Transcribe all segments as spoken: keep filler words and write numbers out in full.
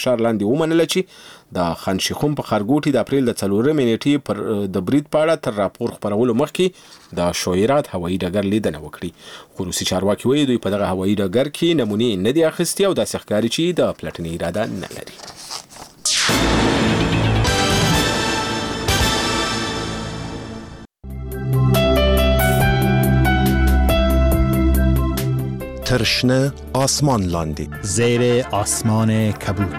شارلاندې ومنله چې د خانشيخوم په خارګوټي د اپریل د څلورمې نیټې پر د برید په اړه تر راپور خپرولو مخکې د شویرات هوایي ډګر لیدنه وکړي. خو روسي چارواکي وایي دوی په دغه هوایي ډګر کې نمونې نه دي اخیستې او داسې ښکاري چې د پلټنې اراده نه لري. ترشنه آسمان لاندې زیر آسمان کبود.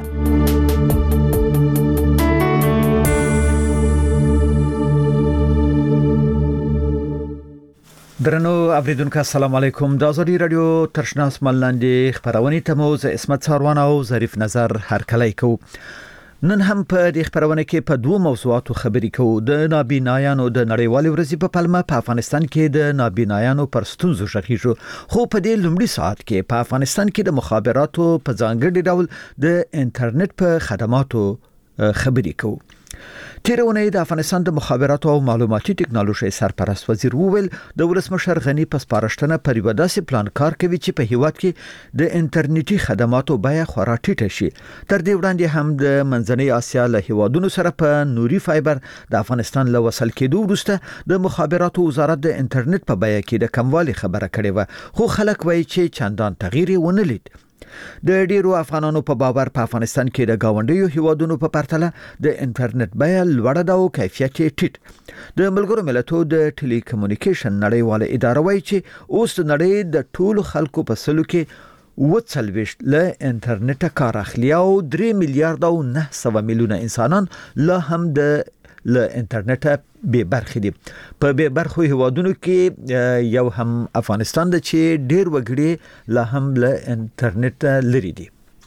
درنو اوریدونکو السلام علیکم. د ازادي رادیو ترشنه آسمان لاندې خبرونه ته مو ز اسمت څاروان او ظریف نظر هرکلی کو. نن هم په دې خبرونه کې په دوه موضوعاتو خبرې کوو. د نابینایانو د نړیوالې ورځې په پلمه په افغانستان کې د نابینایانو پر ستونزو غږیږو، خو په دې لومړي ساعت کې په افغانستان کې د مخابراتو په ځانګړي ډول د انټرنیټ په خدماتو خبرې کوو. تیرونه د افغانستان د مخابراتو او معلوماتي ټکنالوژي سرپرست وزیر وویل د ولسمشر غنی په سپارښتنه پر یو داسې پلان کار کوي چې په هیواد کې د انټرنیټي خدماتو بیه خورا ټیټه شي. تر دې وړاندې هم د منځنۍ اسیا له هیوادونو سره په نوري فایبر د افغانستان له وصل کېدو وروسته د مخابراتو وزارت د انټرنیټ په بیه کې د کموالي خبره کړې و، خو خلک وایي چې چندان تغییر ونه لید. د ډیرو افغانانو په باور په افغانستان کې د گاونډیو هیوادونو په پرتله د انټرنیټ بیه لوړه ده او کیفیت یې ټیټ. د ملګرو ملتونو د ټیلیکومونیکیشن نړیواله اداره وایي چې اوس د نړۍ د ټولو خلکو په سلو کې وڅلويشت له انټرنیټ کار اخلي او درې میلیارډ او نه سوه میلیونه انسانان لا هم د له انټرنیټ به برخې دي. په به برخو هیوادونو کې یو هم افغانستان د چې ډیر وګړي لا هم له انټرنیټ لري دي.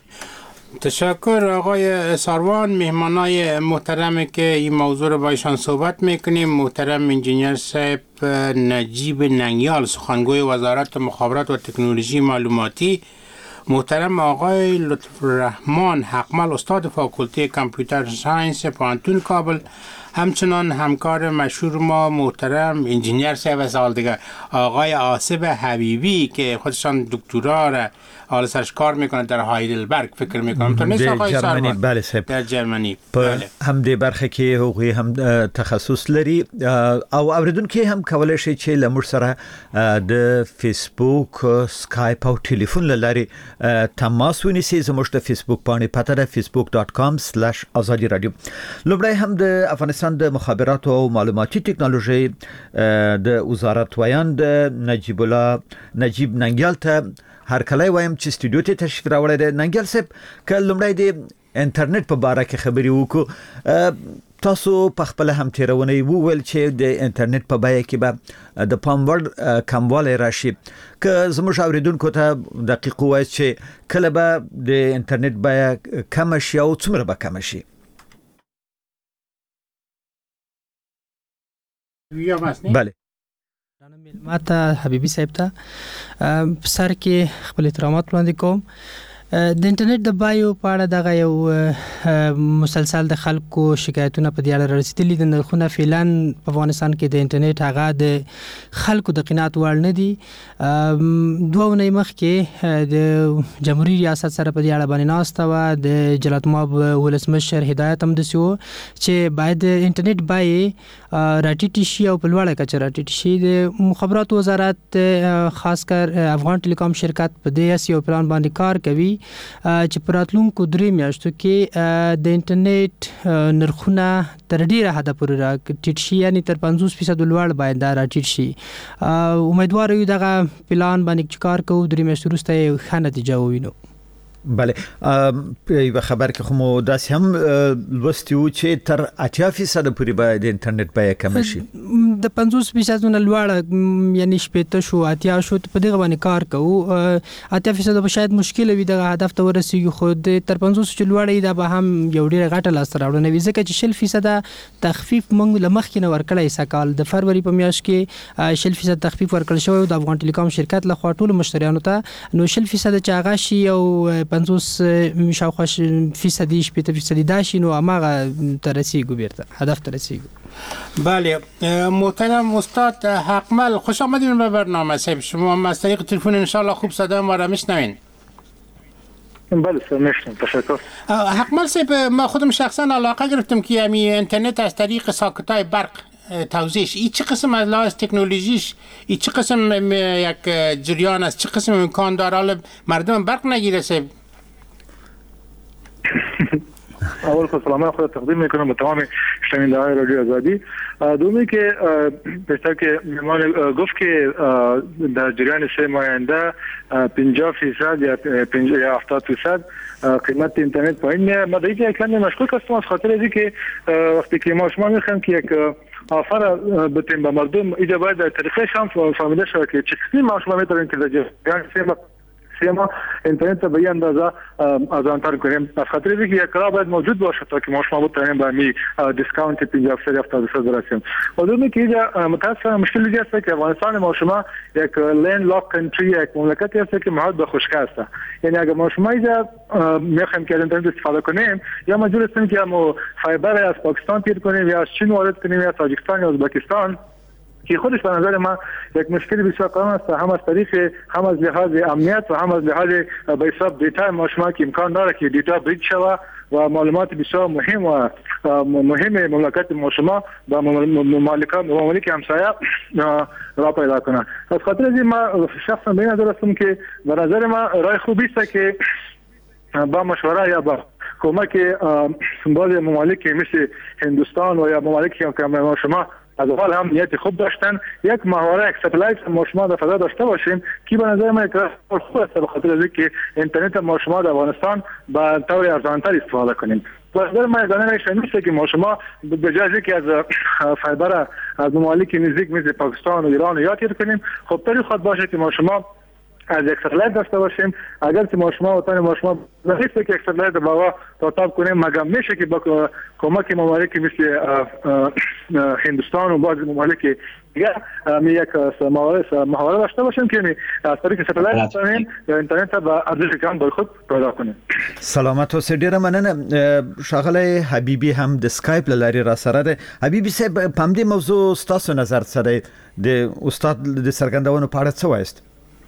تشکر آقای ساروان. مهمانای محترمی که این موضوع رو با ایشان صحبت میکنیم محترم انجینیر صاحب نجیب ننگیال سخنگوی وزارت مخابرات و تکنولوژی معلوماتی، محترم آقای لطف الرحمن حقمل استاد فاکولته کامپیوتر ساینس پانتون کابل، همچنان همکار مشهور ما محترم انجینیر صاحب سال دیگه آقای آصف حبیبی که خودشان دکترا را حال سرش کار میکنه در هایدلبرگ فکر میکنم تو نیست آقای ساروان؟ بله صاحب در جرمنی. بله. هم دې برخه کې هغوی هم تخصص لري او اوریدونکو هم کولای شي چې له موږ سره د فیسبوک، سکایپ او ټلیفون لاري تماس ونیسي. زموږ د فیسبوک باندې پته ده facebook dot com slash azadi radio. لومړی هم د افغانستان د مخابراتو او معلوماتي ټکنالوژي د وزارت ویاند نجیب الله نجیب ننګیال ته هرکلی وایم چې سټوډیو ته تشریف راوړی دی. ننګیال صاحب که لومړی د انټرنیټ په باره کې خبرې وکړو، تاسو په خپل هم تیرونه وویل چې د انټرنیټ په بیه کې به د پام وړ کموالی راشي. که زموږ اوریدونکو ته دقیق ووایي چې کله به د انټرنیټ بیه کم شي او څومره به کم شي؟ بله. ماته حبیبی صاحب ته سر کې خپل احترامات وړاندې کوم. د انټرنیټ د بایو په اړه دغه یو مسلسل د خلکو شکایتونه په دې اړه رسیدلي دي. نرخونه فعلا په افغانستان کې د انټرنیټ هغه د خلکو د قناعت وړ نه دي. دوه اونۍ مخکې د جمهوریت ریاست سره په دې اړه باندې ناسته وه. د جلالت مآب ولسمشر هدایت هم داسې و چې باید د انټرنیټ بیې راټیټې شي او په لوړه کچه راټیټې شي. د مخابراتو وزارت خاص کر افغان ټیلیکام شرکت په دې هسې یو پلان باندې کار کوي چې په راتلونکو درې میاشتو کې د انټرنیټ نرخونه تر ډیره حده پورې راټیټ شي، یعنی تر پنځوس فیصد لوړ باید دا راټیټ شي. امیدوار یو دغه پلان باندې چې کار کوو درې میاشتې وروسته یې ښه نتیجه ووینو. بله. په خبر کې خو مو داسې هم لوستي وو چې تر اتیا فیصد پورې به د انټرنیټ بیه کم شي. د پنځوس فیصد نه لوړه یعنی شپېته شو اتیا شو په دغه باندې کار کوو. اتیا فیصد به شاید مشکل وي دغه هدف ته ورسیږي، خو د تر پنځوس چې لوړه دا به هم یو ډیره غټه لاسته راوړنه وي، ځکه چې شل فیصد تخفیف موږ له مخکې نه ورکړی سکال د فروری په میاشت کې شل فیصد تخفیف ورکړل شوی د افغان ټیلیکام شرکت له خوا ټولو مشتریانو ته. نو شل فیصد چې هغه شي او پنځوس شاوخوا فیصدی شپېته فیصدی دا شي نو هماغه ته رسیږو، بیرته هدف ته رسیږو. بله محترم استاد حقمل، خوش آمدین به برنامه صاحب. شما از طریق تلفن انشاءالله خوب صدا ما را میشنوین. بله سرنشتم تشکر. حکمل صاحب ما خودم شخصا علاقه گرفتم که همین اینترنت از طریق ساکتای برق توزیعش این چه قسم از لحاظ تکنولوژیش این چه قسم یک جریان است چه قسم امکان داره حالا مردم برق نگیره صاحب؟ اول خود سلام خود تقدیم میکنم به تمام شنونده‌های رادیو آزادی. دومی که بیشتر که میمان گفت که در جریان سه ماه آینده پنجاه درصد یا پنجاه یا هفتاد درصد قیمت اینترنت پایین میاد. ما دیگه کمی مشکوک هستم از خاطر اینکه وقتی که ما شما میخوایم که یک آفر بتیم به مردم اینجا باید در طریقش هم فهمیده شود که چه قسمی ما شما میتونیم که در جریان سه ماه سیما اینترنت به این اندازه ارزان‌تر کنیم. از خاطر اینکه یک راه باید موجود باشه تا که ما شما بتونیم به می دیسکاونت پنجاه درصد هفتاد درصد برسیم. و دومی که اینجا متأسفانه مشکلی است که افغانستان ما شما یک لند لاک کنتری یک مملکتی است که محاط به خشکی است. یعنی اگر ما شما اینجا میخوایم که اینترنت استفاده کنیم یا مجبور هستیم که ما فایبر از پاکستان پیر کنیم یا از چین وارد کنیم یا تاجیکستان یا ازبکستان که خودش به نظر من یک مشکل بسیار کلان است، هم از طریق هم از لحاظ امنیت و هم از لحاظ به حساب دیتا ما شما که امکان داره که دیتا برید شود و معلومات بسیار مهم و مهم مملکت ما شما با مملکت ممالک همسایه را پیدا کنه. از خاطر از این ما شخصا به نظر هستم که به نظر من راه خوبی است که با مشوره یا با کمک بعض ممالک مثل هندوستان و یا ممالکی که ما شما از اول هم نیت خوب داشتن یک ماهواره یک ستلایت ما شما در فضا داشته باشیم که به نظر من خوب است به خاطر اینکه اینترنت ما شما در افغانستان با طور ارزان‌تر استفاده کنیم. به نظر من یگانه راهش نیست که ما شما به جای که از فایبر از ممالک نزدیک مثل پاکستان و ایران یا تیر کنیم خب طوری خود باشه که ما شما از یک ستلایت داشته باشیم. اگر که ما شما وطن ما شما نیست که یک ستلایت با تاتاب کنیم مگم میشه که با کمک ممالک مثل هندوستان و بعضی ممالک دیگه می یک محاوره داشته باشیم که از طریق ستلایت کنیم یا اینترنت با ارزش کم با خود پیدا کنیم. سلامت اوسئ. ډیره مننه. ښاغلی حبیبي هم د سکایپ له لارې را سره دی. حبیبي صاحب په همدې موضوع ستاسو نظر څه دی؟ د استاد د څرګندونو په اړه څه وایست؟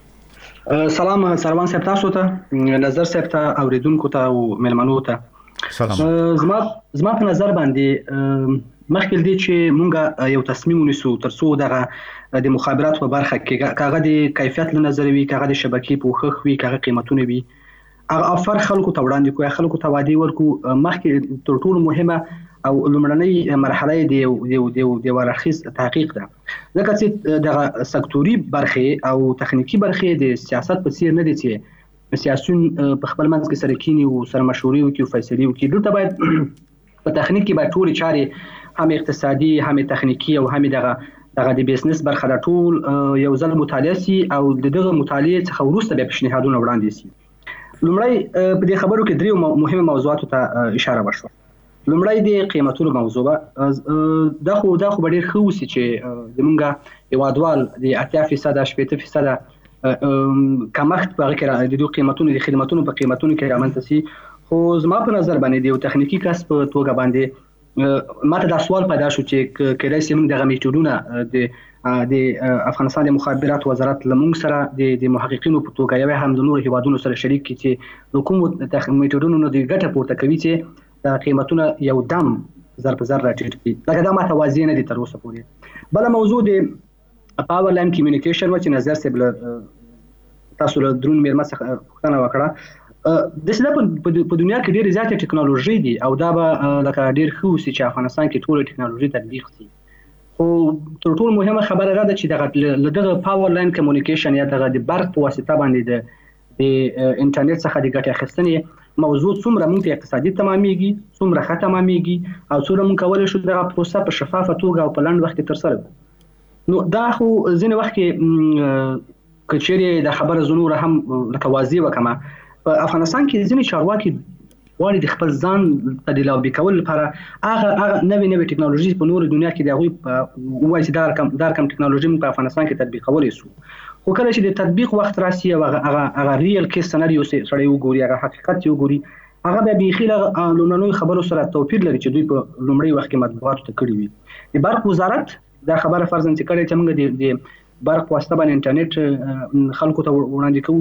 سلام سروان صاحب تاسو ته نظر صاحب ته اوریدونکو ته او ملمنو ته سلام. زما زما په نظر باندې مخکې دې چې مونږ یو تصمیم ونیسو ترڅو دغه د مخابرات په برخه کې کاغه د کیفیت له نظر وي کاغه د شبکې پوښښ وي کاغه قیمتونه وي هغه افر خلکو ته وړاندې کوي خلکو ته وادي ورکو مخکې تر ټولو مهمه او لومړنۍ مرحله دی دی دی دی ورخص تحقیق ده ځکه چې دغه سکتوري برخه او تخنیکی برخه د سیاست په څیر نه دي چې سیاسيون په خپل منځ کې سره کینی او سره مشورې وکړي او فیصلې وکړي. دلته باید په تخنیک کې باید ټول چارې هم اقتصادي هم تخنیکی او هم دغه دغه د بیزنس برخه د ټول یو ځل مطالعه سي او دغه مطالعه څخه وروسته به پیشنهادونه وړاندې سي. لومړی په دې خبرو کې درې مهمه موضوعات ته اشاره وشوه. لومړی د قیمتونو موضوع دا خو دا خو ډېر ښه وسی چې زمونږ هیوادوال د اتیا فیصد شپږ فیصد کمښت په هغه کې د دوی قیمتونو د خدماتونو په قیمتونو کې رامنځته سي. خو زما په نظر باندې د یو تخنیکی کس په توګه باندې ماته دا سوال پیدا شو چې کله چې موږ دغه میتودونه د د افغانستان د مخابرات وزارت لمونږ سره د محققینو په توګه یو هم د نور هیوادونو سره شریک کړي چې حکومت میتودونو نه د ګټه پورته کوي چې د قیمتونه یو دم ضرب ضرب راټیټ کړي. لکه دا ماته واضح نه دي تر اوسه پورې. بل موضوع د پاور لاین کمیونیکیشن و چې نظر سیبل تاسو له درون میرمه څخه پوښتنه وکړه. د څه په دنیا کې ډېر زیات ټکنالوژي دي او دا به لکه ډېر خو چې افغانستان کې ټول ټکنالوژي تطبیق شي. خو تر ټولو مهمه خبره را ده چې دغه دغه پاور لاین کمیونیکیشن یا دغه د برق په واسطه باندې د د انټرنیټ څخه د ګټې اخیستنې موضوع څومره موږ ته اقتصادي تمامېږي څومره ښه تمامېږي او څومره موږ کولی شو دغه پروسه په شفافه توګه او په لنډ وخت کې ترسره کړو. نو دا خو ځینې وخت کې که چیرې د خبره زه نوره هم لکه واضح وکړم په افغانستان کې ځینې چارواکي غواړي د خپل ځان ته د لابي کولو لپاره هغه هغه نوې نوې ټکنالوژي په نورو دنیا کې د هغوی ووایي چې دا رقم دا رقم ټکنالوژي موږ په افغانستان کې تطبیقولی شو. خو کله چې د تطبیق وخت راسي او هغه هغه ریل کیس سناریو سره وګوري هغه حقیقت وګوري هغه به بیخي له لومړنیو خبرو سره توپیر لري چې دوی په لومړی وخت کې مطبوعاتو ته کړي وي. د برق وزارت دا خبره فرضاً چې کړې چې موږ د برق واسطه باندې انټرنیټ خلکو ته وړاندې کوو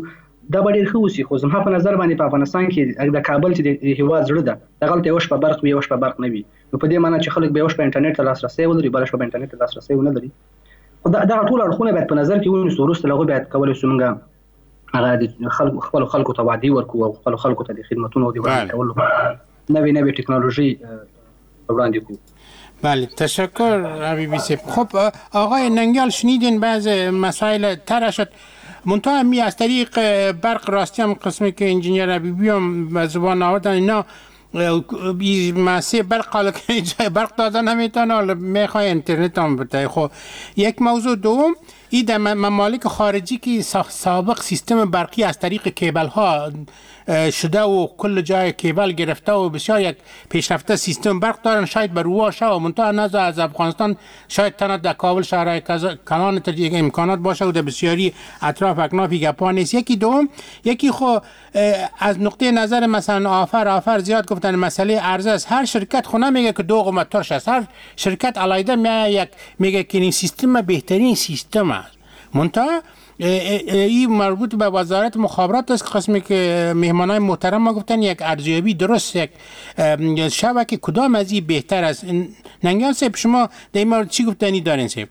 دا به ډېر ښه اوسي. خو زما په نظر باندې په افغانستان کې د کابل چې د هیواد زړه ده دغلته یو شپه برق وي یو شپه برق نه وي، نو په دې معنی چې خلک به یو شپه انټرنیټ ته لاسرسی ولري بله شپه انټرنیټ ته لاسرسی ونه لري. خو دا ټول اړخونه باید په نظر کې ونیسو. وروسته له هغوی باید کولی شو موږ هغه د خلکو خپلو خلکو ته وعدې ورکړو او خپلو خلکو ته د خدمتونو د وړاندې کولو نوې نوې ټکنالوژي وړاندې کړو. بله تشکر حبیبی صاحب. خب آقای ننگیال شنیدین بعض مسائل طرح شد، منتها می از طریق برق راستی هم قسمی که انجینیر حبیبی هم به زبان آوردن اینا مسئله برق حالا که جای برق دادن نمیتونه حالا میخوای اینترنت هم بده. خب یک موضوع دوم این در ممالک خارجی که سابق سیستم برقی از طریق کیبل ها شده و کل جای کیبل گرفته و بسیار یک پیشرفته سیستم برق دارن، شاید بر روا شد و منتها نظر از افغانستان شاید تنها در کابل شهرهای کلان تجیه امکانات باشه و در بسیاری اطراف اکنافی گپا نیست. یکی دوم یکی خو از نقطه نظر مثلا آفر آفر زیاد گفتن مسئله عرضه است. هر شرکت خو نمیگه که دو قیمت ترش است، هر شرکت علیده میگه یک میگه که این سیستم بهترین سیستم است. منتها این مربوط به وزارت مخابرات است، قسمی که مهمانای محترم ما گفتن یک ارزیابی درست یک شبکه کدام از این بهتر است. ننگیال صاحب شما در این مورد چی گفتنی دارین صاحب؟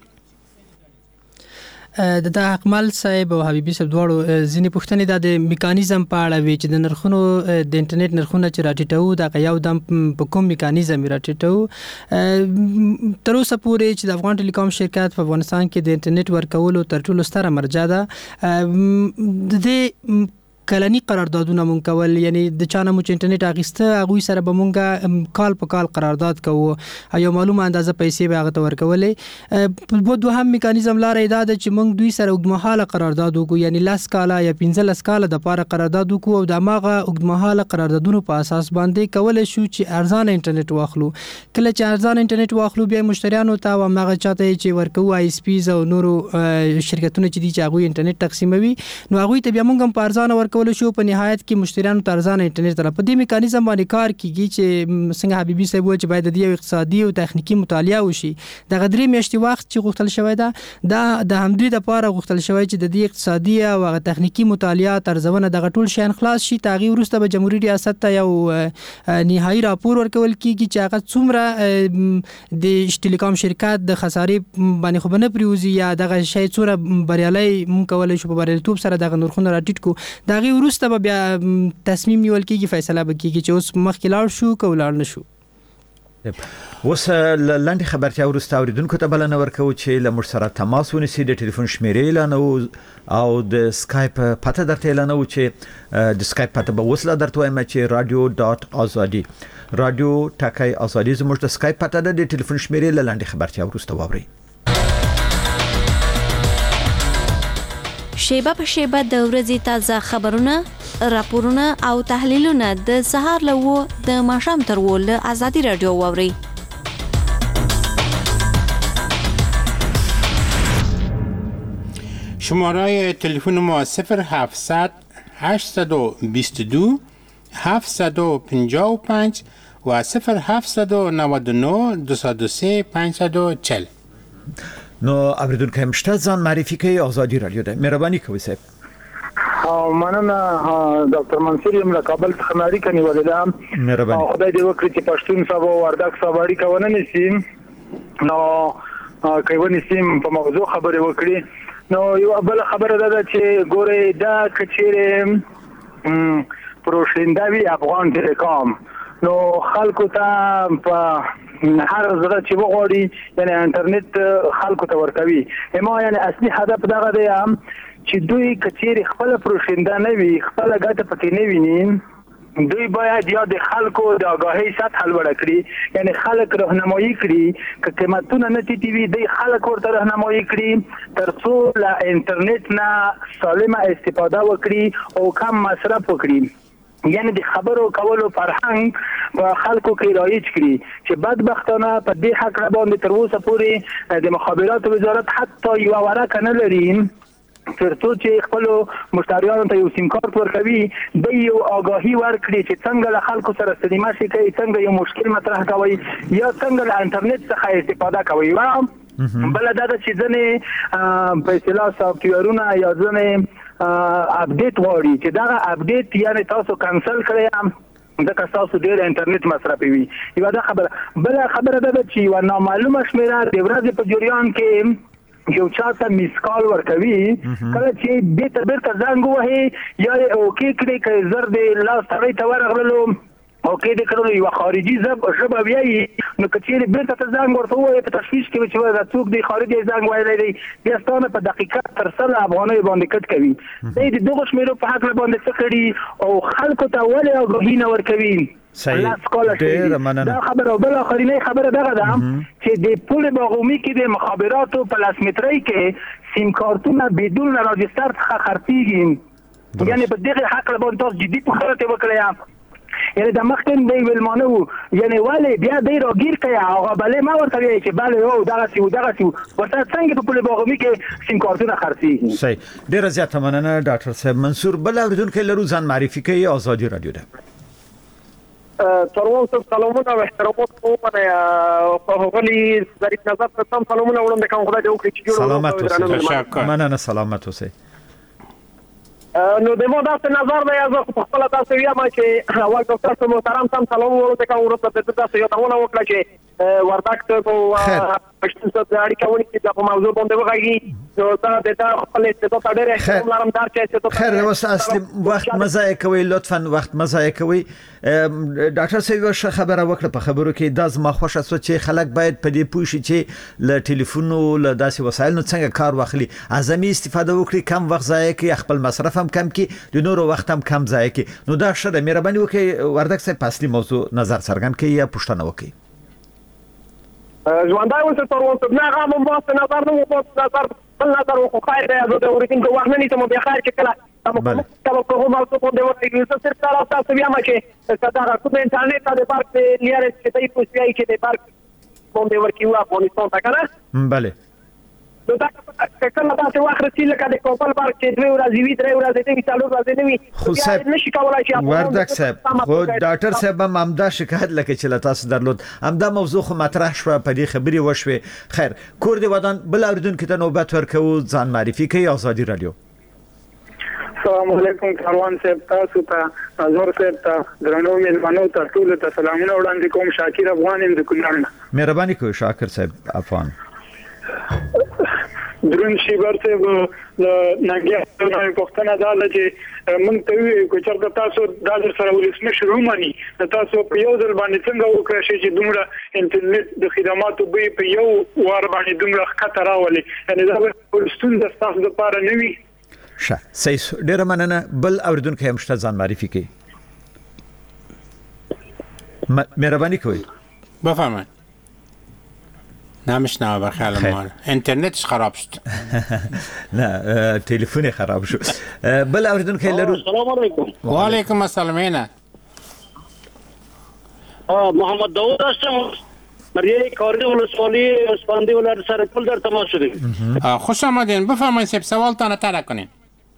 د اکمل صاحب او حبیبي صاحب دواړو ځینې پوښتنې د میکانیزم په اړه وی چې د نرخونو د انټرنیټ نرخونه چې راټیټو د یو دم په کوم میکانیزم راټیټو. تر اوسه پورې چې د افغان ټلیکوم شرکت په افغانستان کې د انټرنیټ ورکولو تر ټولو ستره مرجع ده د دې کلنی قراردادونه مونږ کول، یعنی د چانه مو چې انټرنیټ اغیسته هغه سره به مونږ کال په کال قرارداد کوو او یو معلومه اندازه پیسې به هغه ته ورکولې. په دوهم میکانیزم لارې دا ده چې مونږ دوی سره اوږدمهاله قرارداد وکړو، یعنی لاس کاله یا پنځلس کاله د پاره قرارداد وکړو او د هغه اوږدمهاله قراردادونو په اساس باندې کولای شو چې ارزانه انټرنیټ واخلو. کله چې ارزانه انټرنیټ واخلو بیا مشتریانو ته او هغه چاته چې ورکو آی اس پیز او نورو شرکتونو چې دي چې هغه انټرنیټ تقسیموي نو هغه ته بیا مونږ هم په ارزانه ورکو کول شو. په نهایت کې مشتریانو ته ارزانه انټرنیټ تر په دې میکانیزم باندې کار کیږي چې څنګه حبیبي صاحب وایي چې باید د دې اقتصادي او تخنیکی مطالعه وشي. د غدري میاشتې وخت چې غوښتل شوی دا د د همدوی د لپاره غوښتل شوی چې د دې اقتصادي او تخنیکی مطالعه ترځونه د غټول شین خلاص شي. تغییر وروسته به جمهوریت ریاست ته یو نهایی راپور ورکول کیږي چې هغه څومره د ټلیکوم شرکت د خسارې باندې خو نه پریوزي یا دغه شی څومره بریالي مونږ کولای شو په بریالیتوب سره دغه نرخونه راټیټ کو. دغه وروسته به بیا تصمیم نیول کیږي، فیصله به کیږي چې اوس مخکې لاړ شو که ولاړ نه شو. اوس لاندې خبرتیا وروسته اوریدونکو ته بلنه ورکوو چې له موږ سره تماس ونیسي، د ټلیفون شمیرې اعلانوو او د سکایپ پته درته اعلانوو چې د سکایپ پته به اوس لا درته وایم چې رادیو ډاټ ازادي رادیو ټاکای ازادي زموږ د سکایپ پته ده. د ټلیفون شمیرې له لاندې خبرتیا وروسته واورئ. شیبه په شیبه د ورځې تازه خبرونه، راپورونه او تحلیلونه د سهار له و د ماښام تر و له ازادي رادیو واورئ. شماره تلفن ما صفر هفتصد هشتصد و بیست و دو هفتصد و پنجاه و پنج و صفر هفتصد و نود و نه دویست و سه پانصد و چهل. نو اوریدونکو هم شته ځان معرفي کوي ازادي رادیو ده. مهرباني کوئ صاحب. مننه ډاکټر منصور یم له کابل څخه اړیکه نیولې ده. مهرباني. خدای دې وکړي چې پښتون صاحب او وردګ صاحب اړیکه ونه نیسي نو کوي ونیسي په موضوع خبرې وکړي. نو یو بل خبره ده چې ګوره دا کچېره پروشندوی افغان ټلیکوم نو خلکو ته په هر زړه چې وغواړي یعنی انټرنیټ خلکو ته ورکوي. اما یعنی اصلي هدف دغه دی چې دوی کچېرې خپل پروشنده نه وي، خپل ګټه پکې نه ویني، دوی باید یا د خلکو د آگاهی سطح لوړه کړي، یعنی خلک راهنمایي کړي که قیمتونه نه ټیټي وي دوی خلک ورته راهنمایي کړي تر څو له انټرنیټ نه سالمه استفاده وکړي او کم مصرف وکړي. یعنی د خبرو کولو فرهنګ په خلکو کې رایج کړي چې بدبختانه په دې حق باندې تر اوسه پورې د مخابراتو وزارت حتی یو ورقه نه لري ترڅو چې خپل مشتریانو ته یو سیم کارت ورکوي د یو آگاهی ورکړي چې څنګه له خلکو سره سلیمه شي کوي، څنګه یو مشکل مطرح کوي یا څنګه له انټرنیټ څخه استفاده کوي. بل دا چې ځنې په اصطلاح سافټویرونه یا ځنې اپډیټ وړي چې دا اپډیټ یعنی تاسو کانسل کړئ دا تاسو ډیر انټرنیټ مصرفوي یو دا خبره بل خبره ده چې یو نامعلومه شمیره د ورځې په جریان کې یو چاته میس کال ورکوي کله چې دې ته بیرته زنګ وهي یا اوکې کړي چې زر دې لاس تړي ته ورغللو اوکې د کړو یو خارجي زب شبه بیا نو کچېرې بیرته ته زنګ ورته وایي په تشویش کې چې دا څوک دی خارجي زنګ وایي دی بیا ستانه په دقیقه تر سل افغانۍ باندې کټ کوي د دغه شمیرو په حق باندې څه کړي او خلکو ته ولې او غوښینه ورکوي صحیح دا خبره بل اخرینه خبره دغه ده چې د پول باغومی کې د مخابراتو په لاسمترۍ کې سیم کارتونه بدون راجستر څخه خرڅېږي یعنی په دغه حق باندې تاسو جدي پوښتنه وکړئ یعنی د مخکې دی ویلمانه وو یعنی والي بیا دی راګیر کړي هغه بلې ما ورته وی چې بلې او دغه سی دغه سی ورته څنګه په پوله باغومی کې سیم کارتونه خرڅي صحیح ډیر زیات مننه ډاکټر صاحب منصور بل اوریدونکو لرو ځان معرفي کوي ازادي رادیو ده تروم صاحب سلامونه او احترامات کومه په هغلی ظریف نظر ته تم سلامونه وړم د کوم خدای دې وکړي چې جوړ سلامت اوسه مننه سلامت اوسه نو د مو داسې نظر دی زه په خپل تاسو یم چې اول ډاکټر محترم تم سلام ورته کوم ورته تاسو یو ډول وکړه چې وردک ته په پښتون سره اړیکه ونی چې په موضوع باندې وغږی نو دا د تا خپل استعداد ډېر احترام لرم دار چې خیر اوس اصلي وخت مزه کوي لطفا وخت مزه کوي ډاکټر صاحب ش خبره وکړه په خبرو کې د زما خوښه سو چې خلک باید په دې پوه شي چې ل ټلیفون او ل داسې وسایل نو څنګه کار واخلي اعظمي استفاده وکړي کم وخت ضایع کوي خپل مصرف هم کم کړي د نورو وخت هم کم ضایع کړي نو دا شته مهرباني وکړئ وردک صاحب په اصلي موضوع نظر څرګند کړئ یا پوښتنه وکړئ ژوندای اوسه تر اوسه نه غواړم مو نظر نو مو نظر بل نظر خو خیر دی زه د اوریدونکو وخت نه نیسم بیا خیر چې کله تاسو کوم کوم موضوع باندې ورته زه صرف تاسو بیا ما چې ستاره کوم انټرنیټ د پارک لیارې چې تاسو پوښتنه کې د پارک باندې ورکیو افغانستان ته کنه bale نو دا کله تاسو واخرتي لکه د کوپل پارک چې دوه ورځې وی درې ورځې دی څلور ورځې دی خو صاحب نشي کولای چې وردک صاحب خو ډاکټر صاحب هم امدا شکایت لکه چې تاسو درلود امدا موضوع خو مطرح شو په دې خبري وشوي خیر کور دی ودان بل اوریدونکو ته نوبت ورکو ځان معرفي کوي ازادي رادیو السلام علیکم کاروان صاحب تاسو ته ازور صاحب ته درنو مېلمنو ته ټول ته سلامونه وړاندې کوم شاکر افغان ام د کونړ مهرباني کوئ شاکر صاحب افغان درون شي ورته د نګیا په پښتنه دا چې مونږ ته وی کو چې تاسو دا در سره ولسمه شروع مانی تاسو په یو ځل باندې څنګه وکړئ چې دومره انټرنیټ د خدماتو به په یو وار باندې دومره خطر راولي یعنی دا ولستون د تاسو لپاره نه وي ښه صحیح ډیر مننه بل اوریدونکو هم شته ځان معرفي کوي مهرباني کوئ بفرمایید نمیشنوه بخیال ما اینترنتش خراب شد نه تلفن خراب شد بل اوریدونکو لرو السلام علیکم و علیکم السلام اینا محمد داوود هستم مریه کاری ولسوالی اسپاندی ولر سر پل در تماس شدیم خوش آمدین بفرمایید سب سوالتان طرح کنین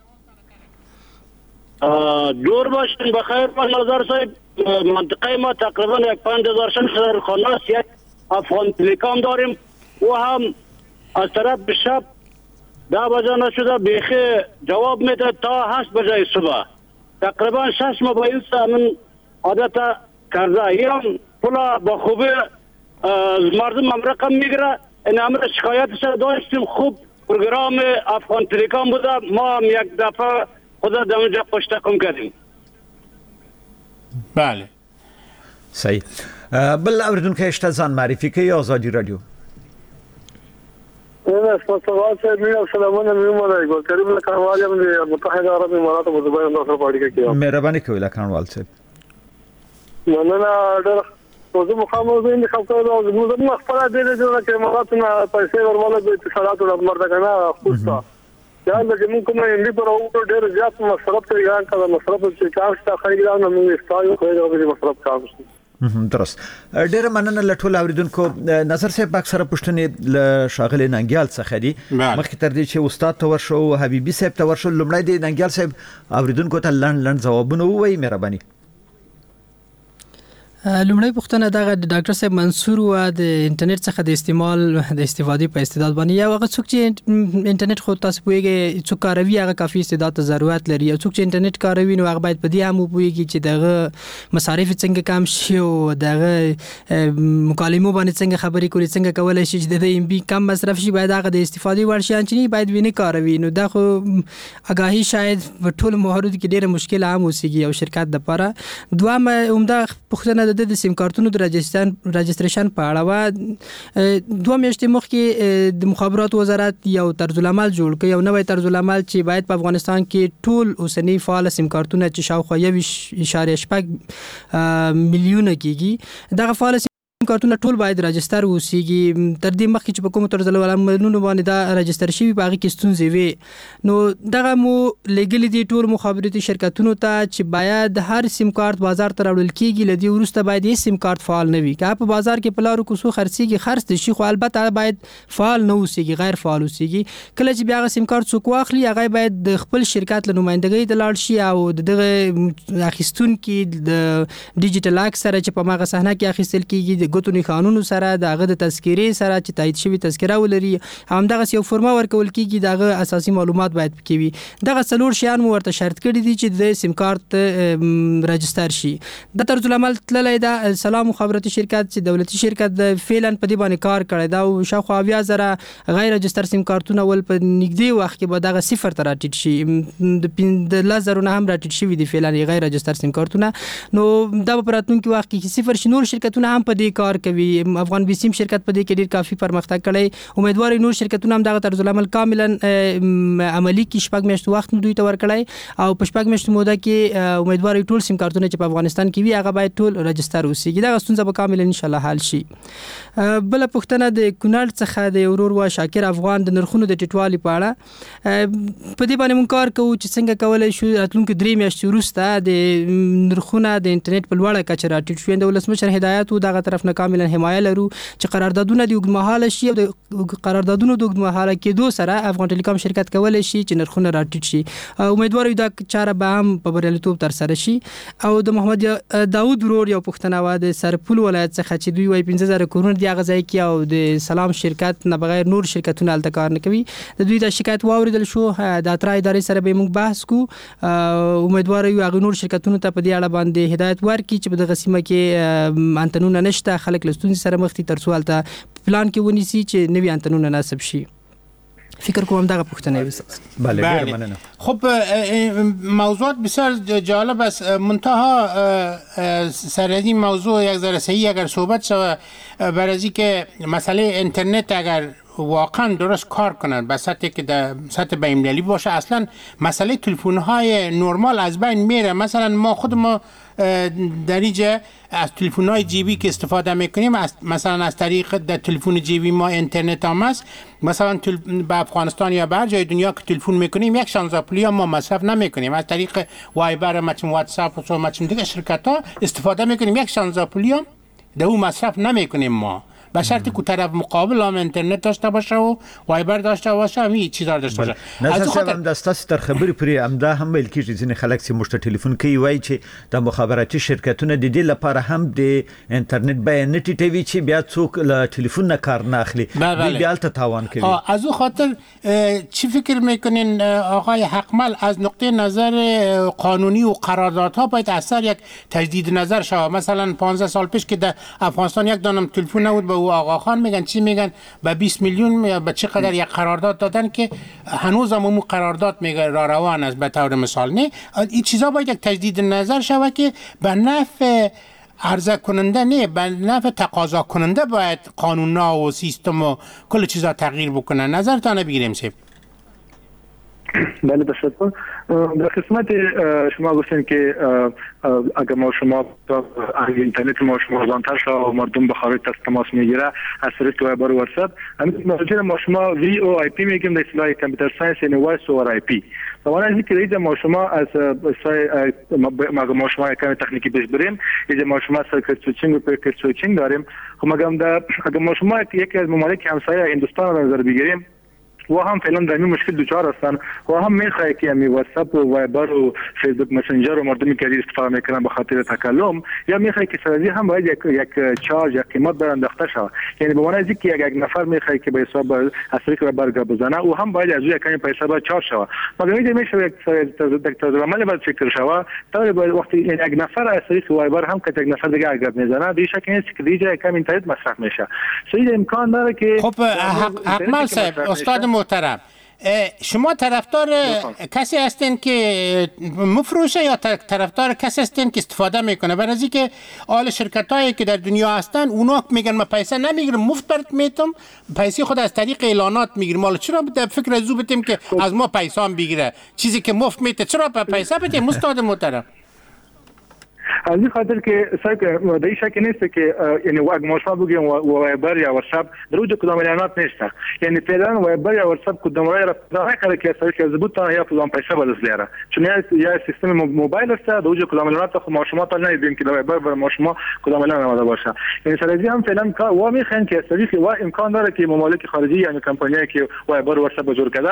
جور باشین بخیر باش نظر صاحب منطقه ما تقریبا یک پنج هزار شخص خانه است یک افغان تلکام داریم و هم از طرف شب ده بجه نشده بیخی جواب میده تا هشت بجه صبح تقریبا شش موبایل سامن عادت کرده هم پلا با خوبی مردم هم رقم میگره این امر شکایت سر داشتیم خوب پروگرام افغان تلکام بوده ما هم یک دفعه خدا دمجا پشتکم کردیم بله صحیح بل اوریدونکو اشته ځان معرفي کوي ازادي رادیو انا سپاسوال صاحب مې سلامونه مې مونږه کریم لکانوال یم د متحده عرب امارات ابو ظبي نو سره پاړی کې مهرباني کوي لکانوال صاحب مننه ډېر موضوع مخامخ د خپل او موږ خپل د دې چې اماراتونه پیسې ورماله د صلات او مرده کنه خوستا دا چې موږ کومه اندی پر او ډېر زیات مصرف کوي ځان کا مصرف چې کار څه خریدل نو موږ استایو کوي د مصرف کار درست ډېر مننه لټول اوریدونکو نظر صاحب اکثره پښتنې ل شاغلي ننګیال څخه دي مخکې تر دې چې استاد ته ورشو او حبيبي صاحب ته ورشو لمړی دی ننګیال صاحب اوریدونکو ته لند لند جوابونه وایي مهرباني لومړی پوښتنه دغه د ډاکټر صاحب منصور و د انټرنیټ څخه د استعمال د استفادې په استعداد باندې یو هغه څوک چې انټرنیټ خو تاسو پوهیږئ څوک کاروي هغه کافي استعداد ته ضرورت لري او څوک چې انټرنیټ کاروي نو هغه باید په دې هم وپوهیږي چې دغه مصارف څنګه کم شي او دغه مکالمو باندې څنګه خبرې کولې څنګه کولای شي چې د ام بي کم مصرف شي باید هغه د استفادې وړ شي چې باید ویني کاروي نو دا خو اگاهي شاید په ټول موارد کې ډیره مشکل هم اوسېږي او شرکت د لپاره دوه عمده پوښتنه د سیم کارتونو د رجستریشن په اړه و دوه میاشتې مخکې د مخابراتو وزارت یو طرزالعمل جوړ کړ یو نوی طرزالعمل چې باید په افغانستان کې ټول اوسنی فعال سیم کارتونه چې شاوخوا یو اشاریه شپږ میلیونه کېږي دغه فعال کارتونه ټول باید راجستر وسیږي تر دې مخکې چې په کوم طرزالعملونو باندې دا راجستر شوی په هغه کې ستونزې وي نو دغه مو لګلې دي ټول مخابراتي شرکتونو ته چې باید هر سیم کارت بازار ته راوړل کیږي لدی ورسته باید یې سیم کارت فعال نه وي که په بازار کې په لارو کوڅو خرڅيږي خرڅ دي شي خو البته باید فعال نه وسیږي غیر فعال وسیږي کله چې بیا هغه سیم کارت څوک واخلي هغه باید د خپل شرکت له نمائندګۍ د لاړ شي او دغه اخیستون کې د ډیجیټل اکس سره چې په ماغه صحنه کې اخیستل کیږي د ګوتونی قانون سره دغه د تذکيري سره چې تایید شوی تذکره ولري همدغه یو فرما ورکول کیږي دغه اساسي معلومات باید پکې وي دغه څلور شیان مو ورته شرط کړی دي چې د سیم کارت راجستر شي د طرزالعمل تللی دا سلام مخابراتي شرکت چې دولتي شرکت د فعلا په دې باندې کار کړی دا او شاوخوا بیا زره غیر راجستر سیم کارتونه ول په نږدې وخت کې به دغه صفر ته راټیټ شي د لزر نه هم راټیټ شوی دي فعلا غیر راجستر سیم کارتونه نو دا په راتلونکي وخت کې صفر شي نور شرکتونه هم په دې کار کوي افغان بیسیم شرکت په دې کې ډیر کافي پرمختګ کړی امیدوار نور شرکتونه هم دغه طرزالعمل کاملا عملی کې شپږ میاشتې وخت دوی ته ورکړی او په شپږ میاشتې موده کې امیدوار ټول سیم کارتونه چې په افغانستان کې وي هغه باید ټول راجستر وسیږي دا ستونزه به کاملا ان شاء الله حل شي بل پوښتنه د کونړ څخه د ورور وا شاکر افغان د نرخونو د ټیټوالي په اړه په دې باندې مونږ کار کوو چې څنګه کولای شو راتلونکي درې میاشتې وروسته د نرخونه د انټرنیټ په لوړه کچه راټیټ شي د ولسمشر هدایت او دغه طرف نه کاملا حمایه لرو چې قراردادونه د اوږدمهاله شي او د قراردادونو د اوږدمهاله کېدو سره افغان ټلیکام شرکت کولای شي چې نرخونه راټیټ شي امیدوار یو دا چاره به هم په بریالیتوب تر سره شي او د محمد داوود ورور یو پوښتنه و د سرپل ولایت څخه چې دوی وايي پنځه زره کورونه دی هغه ځای کې او د سلام شرکت نه بغیر نور شرکتونه هلته کار نه کوي د دوی د شکایت واوریدل شو د اترا ادارې سره به موږ بحث کو امیدوار یو هغه نور شرکتونو ته په دې اړه باندې هدایت ورکړي چې په دغه سیمه کې انتنونه نشته خلک لستون سره مخ تر څو الته پلان کې ونیسي چې نوی انتنونه ناسب شي فکر کوم دغه پوښتنه وي بله ډیر مننه خب موضوعات بسیار جالب است منتها سر از این موضوع یک ذره صحیح اگر صحبت شود برای اینکه مسئله اینترنت اگر واقعا درست کار کنند به سطحی که در سطح بین‌المللی باشه اصلا مسئله تلفن‌های نرمال از بین میره مثلا ما خود ما در اینجا از تلفن‌های جیبی که استفاده میکنیم مثلا از طریق در تلفن جیبی ما اینترنت هم است مثلا به افغانستان یا به هر جای دنیا که تلفن میکنیم یک شانزده پولی ما مصرف نمیکنیم از طریق وایبر مثلا واتساپ و مثلا دیگه شرکت ها استفاده میکنیم یک شانزده پولی هم در اون مصرف نمیکنیم ما به شرطی که طرف مقابل هم اینترنت داشته باشه و وایبر داشته باشه همین چیزا داشته باشه از خاطر هم دستاس تر خبري پرې امدا هم ویل کیږي ځینې خلک چې مشت ټلیفون کوي وایي چې د مخابراتي شرکتونو د دې لپاره هم د انټرنیټ بیان ټیټوي چې بیا څوک له ټلیفون نه کار نه اخلي دی بیا الته تاوان کوي از او خاطر چی فکر میکنین آقای حقمل از نقطه نظر قانونی و قراردادها باید اثر یک تجدید نظر شود مثلا پانزده سال پیش که در افغانستان یک دانم تلفن نبود به آقا خان میگن چی میگن به بیست میلیون یا به چه قدر یک قرارداد دادن که هنوز هم اون قرارداد میگه را روان است به طور مثال نه این چیزا باید یک تجدید نظر شود که به نفع عرضه کننده نه به نفع تقاضا کننده باید قانونا و سیستم و کل چیزا تغییر بکنن نظرتان بگیریم سیب بله بسیار در قسمت شما گفتین که اگر ما شما اگر اینترنت ما شما ارزان‌تر شد و مردم به خارج تماس میگیره از طریق وایبر و واتساپ همین موضوع ما شما وی او آی پی میگیم در اصطلاح کامپیوتر ساینس یعنی وایس اوور آی پی طبعا از اینکه ایده ما شما از ما شما یک تکنیکی پیش بریم ایده ما شما سرکت سویچینگ و پیکت سویچینگ داریم خب اگر ما شما یکی از ممالک همسایه هندوستان رو نظر بگیریم و هم فعلا در این مشکل دچار هستن و هم میخواه که می واتساپ و وایبر و فیسبوک مسنجر و مردمی که استفاده میکنن به خاطر تکلم، یا میخواه که سرازی هم باید یک یک چارج یا قیمت برانداخته شود. یعنی به معنی اینکه یک نفر میخواه که به حساب از طریق وایبر بزنه و هم باید از روی کمی پیسه باید چارج شود. مگر اینکه میشه یک طرز عمل باید فکر شود تا وقتی یک نفر از طریق وایبر هم که یک نفر دیگه اگر میزنه دیگه شک نیست که دیگه کم اینترنت مصرف میشه. سید امکان داره که خب حق صاحب استاد محترم، شما طرفدار کسی هستین که مفروشه یا طرفدار کسی هستین که استفاده میکنه؟ برای اینکه آل شرکت هایی که در دنیا هستن اونا میگن ما پیسه نمیگیرم، مفت برات میتم، پیسه خود از طریق اعلانات میگیرم. حالا چرا در فکر از او بتیم که از ما پیسه هم بگیره؟ چیزی که مفت میته چرا پیسه بتیم استاد محترم؟ از این خاطر که سایت در شک نیست که یعنی اگه شما بگیم وایبر یا واتساپ در وجود کدام اعلانات نیست. یعنی فعلا وایبر یا واتساپ کدام رای را نکرده که اصلا که زبط یا کدام پیسه بدزلیاره، چون یا سیستم موبایل است در وجود کدام اعلانات خود ما شما تا نمیدیم که وایبر بر ما شما کدام اعلان آماده باشه. یعنی سرازی هم فعلا کا و میخوان که اصلا که و امکان داره که ممالک خارجی یعنی کمپانیایی که وایبر و واتساپ بزرگ کرده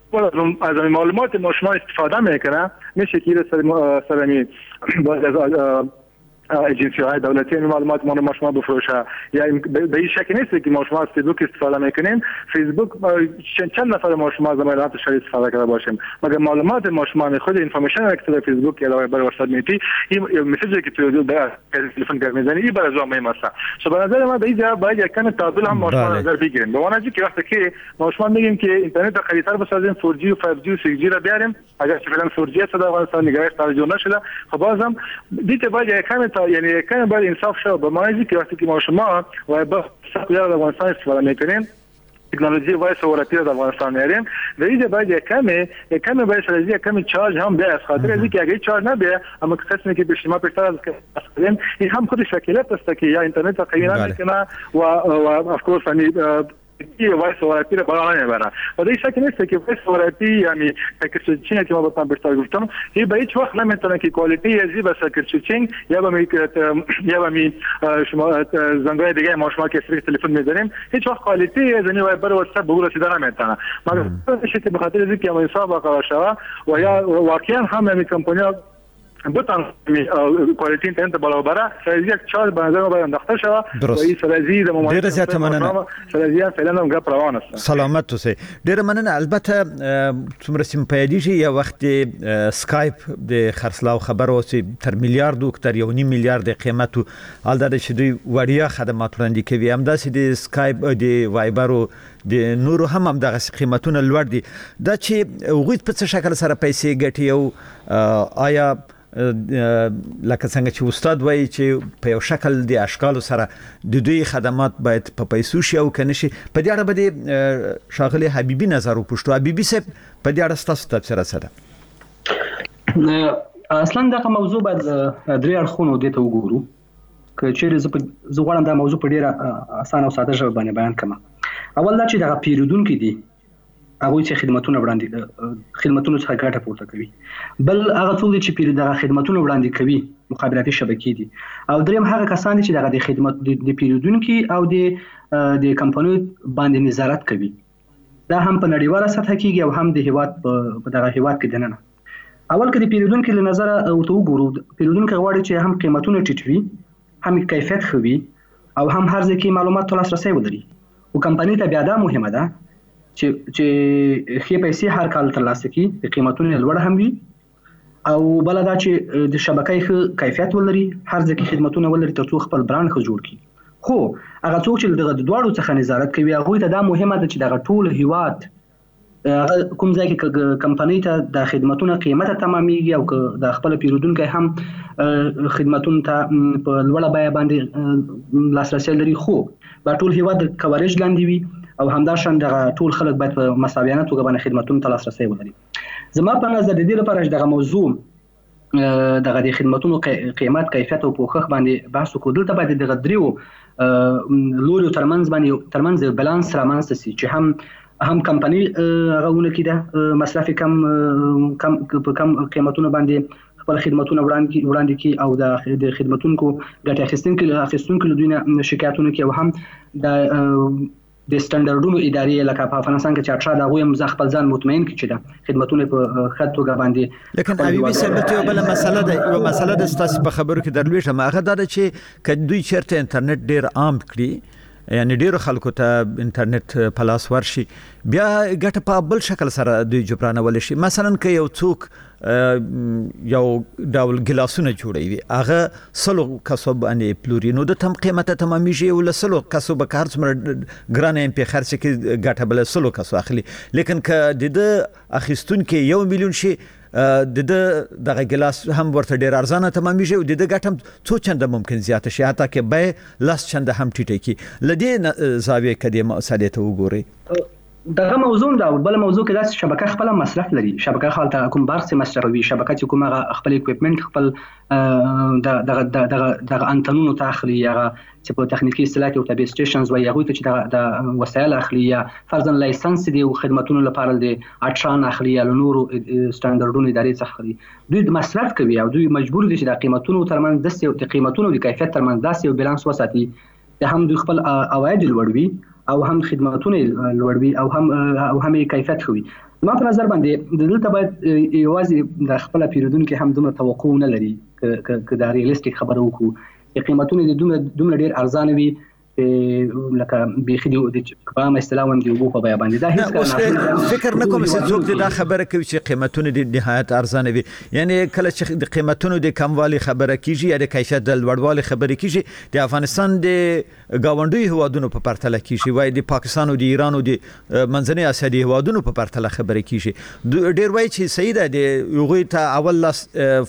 از معلومات ما شما استفاده میکنه، میشه که سرمی باید از ایجنسی های دولتی معلومات ما رو شما بفروشه. یا به این شک نیست که ما شما از فیسبوک استفاده میکنیم، فیسبوک چند نفر ما شما از معلومات شما استفاده کرده باشیم، مگر معلومات ما شما خود اینفورمیشن که در فیسبوک یا برای واتساپ میتی این مسیجی که تو در تلفن گرم میزنی این برای زمان مهمه. سو به نظر من به این جواب باید یک کم تعادل هم ما شما نظر بگیریم. به معنی که وقتی که ما شما میگیم که اینترنت خریدار بسازیم فور جی و فایو جی و سیکس جی را بیاریم، اگر فعلا فور جی است در افغانستان نگاهش توجه نشده، خب بازم دیگه باید یک کم تا یعنی کمی باید انصاف شد. به معنی که وقتی که ما شما و با سکویا در افغانستان استفاده میکنیم، تکنولوژی وایس اوراتی در افغانستان میاریم، در اینجا باید یک کمی یک کمی باید سرازی یک کمی چارج هم به از خاطر از اینکه اگه چارج نبیه اما قسمی که به شما پیشتر از کردیم این هم خود شکلیت است که یا اینترنت قوی نمیکنه و و اف کورس یعنی کی وایس اوراتی رو بالا نمیبره. و در شک نیست که وایس اوراتی یعنی سکرچینگ که ما بهتون بیشتر گفتم این به هیچ وقت نمیتونه که کوالیتی ازی به سکرچینگ یا به می یا به می شما زنگای دیگه ما شما که استفاده تلفن می‌ذاریم هیچ وقت کوالیتی از این وایبر و واتساپ به رسیدن نمیتونه. مگر میشه که به خاطر اینکه ما حساب واقعا شوه و یا واقعا هم این کمپانی‌ها بتان کوالیتی اینترنت بالا بره، سرازی یک چهار به نظر ما باید انداخته شود و این سرازی در ممانعه ډیره زیاته مننه. سرازی هم فعلا هم گپ روان است. سلامت اوسئ. ډیره مننه. البته څومره سیم پیدیږي یا وخت سکایپ د خرڅلاو خبر اوسې تر میلیارډ او تر یو نیم میلیارډ قیمت ال د شدي وړیا خدمات وړاندې کوي. همداسې د سکایپ د وایبر او د نورو هم هم دغه قیمتونه لوړ دي. دا چې هغوی په څه شکل سره پیسې ګټي او آیا لکه څنګه چې استاد وایي چې په یو شکل د اشکال سره د دوی خدمات باید په پیسو شي او کنه شي، په دې اړه به شاغلی حبیبي نظر وپوښتو. حبیبي صاحب په دې اړه ستاسو تفسیر سره اصلا دغه موضوع باید درې اړخونو دې ته وګورو. که چیرې زه غواړم دا موضوع په ډیره اسانه او ساده ژبه باندې بیان کړم. اول دا چې دغه پیرودونکي دي هغه چې خدماتونه وړاندې خدماتونو څخه ګټه پورته کوي، بل هغه څوک چې پیر دغه خدماتونه وړاندې کوي مخابراتي شبکې دي، او دریم هغه کسان چې دغه د خدمات د پیرودونکو او د د کمپنیو باندې نظارت کوي. دا هم په نړیواله سطح کې او هم د هیواد په دغه هیواد کې دننه. اول کې د پیرودونکو له نظر او ته وګورو، پیرودونکو غواړي چې هم قیمتونه ټیټوي، هم کیفیت خوي او هم هر ځکه معلومات ته لاسرسي ولري. او کمپنی ته بیا دا مهمه ده چې چې خې پیسې هر کال ترلاسه کړي، قیمتونه لوړ هم وي، او بل دا چې د شبکې ښه کیفیت ولري، هر ځکه خدماتونه ولري ترڅو خپل برانډ ښه جوړ کړي. خو هغه څوک چې دغه دواړو څخه نظارت کوي هغه ته دا مهمه ده چې دغه ټول هیواد کوم ځای کې کمپنی ته د خدماتونو قیمت تمامېږي او د خپل پیرودونکو هم خدماتونو ته په لوړه بیه باندې لاسرسي لري، خو په ټول هیواد د کوریج لاندې وي او همداشان دغه ټول خلک باید په مساویانه توګه باندې خدماتونو ته لاسرسي ولري. زما په نظر د دې لپاره چې دغه موضوع دغه د خدماتونو قیمت، کیفیت او پوښښ باندې بحث وکړو. دلته باید دغه دریو لوري ترمنځ باندې ترمنځ بالانس رامنځته شي چې هم هم کمپنی غوونه کړي مصرف کم کم په کم قیمتونو باندې خپل خدماتونه وړاندې وړاندې کړي او د خدماتونکو ګټه اخیستونکو اخیستونکو له دوی نه شکایتونه کوي او هم د د سټانډرډونو ادارې لکه په افغانستان کې چې اټرا دا غویم ځ خپل ځان مطمئن کړي چې دا خدماتونه په خاطر باندې. لیکن حبیبي صاحب ته بل مسله ده، یو مسله د تاسو په خبرو کې درلوي هغه دا چې کدوې چیرته انټرنیټ ډیر عام کړي، یعنی ډیرو خلکو ته انټرنیټ پلاس ورشي، بیا ګټه په بل شکل سره دوی جبرانول شي. مثلا که یو څوک یو ډول ګلاسونه جوړوي هغه سلو کسب باندې پلوري، نو د تم قیمته تمامېږي او له سلو کسب به کار څومره ګران ام پی خرڅ کې ګټه بل سلو کسو اخلي. لیکن که د اخیستون کې یو میلیون شي د دغه ګلاس هم ورته ډیر ارزانه تمامېږي او د ګټم څو چنده ممکن زیاته شي، حتی کې به لاس چنده هم ټیټه کی. لدې زاویه کدي مسالې ته وګوري. دغه موضوع دا بل موضوع کې داسې شبکه خپل مصرف لري، شبکه خپل کوم برق سي مصرفوي، شبکه چې کومه خپل اکوپمنټ خپل دغه دغه دغه انټنونو ته اخلي، هغه چې په تخنیکی اصطلاح کې او بیس سټیشنز وایي، هغه ته چې د وسایل اخلي یا فرضاً لایسنس دي او خدماتونو لپاره د اټران اخلي یا نورو سټانډرډونو ادارې څخه اخلي، دوی مصرف کوي او دوی مجبور دي چې د قیمتونو ترمنځ د قیمتونو د کیفیت ترمنځ داسې یو بیلانس وساتي چې هم دوی خپل عواید لوړوي او هم خدماتونه لوړوي او هم او هم کیفیت خوي. ما په نظر باندې دلته باید یوازې د خپل پیرودونکو هم دومره توقع نه لري ک دا ریالیستیک خبره وکړو، قیمتونه د دومره دومره ډیر ارزانه وي لکه بيخي د کومه اصطلاح هم دی وګو په بیان باندې. دا هیڅ فکر نه کوم چې څوک دا خبره کوي چې قیمتونه د نهایت ارزانه وي، یعنی کله چې د قیمتونو د کموالي خبره کیږي یا د کیفیت د لوړوالي خبره کیږي، د افغانستان د گاونډي هوادونو په پرتله کیږي، وای د پاکستان او د ایران او د منځنۍ اسیا د هوادونو په پرتله خبره کیږي. ډیر وای چې صحیح ده د یوغي ته اول لاس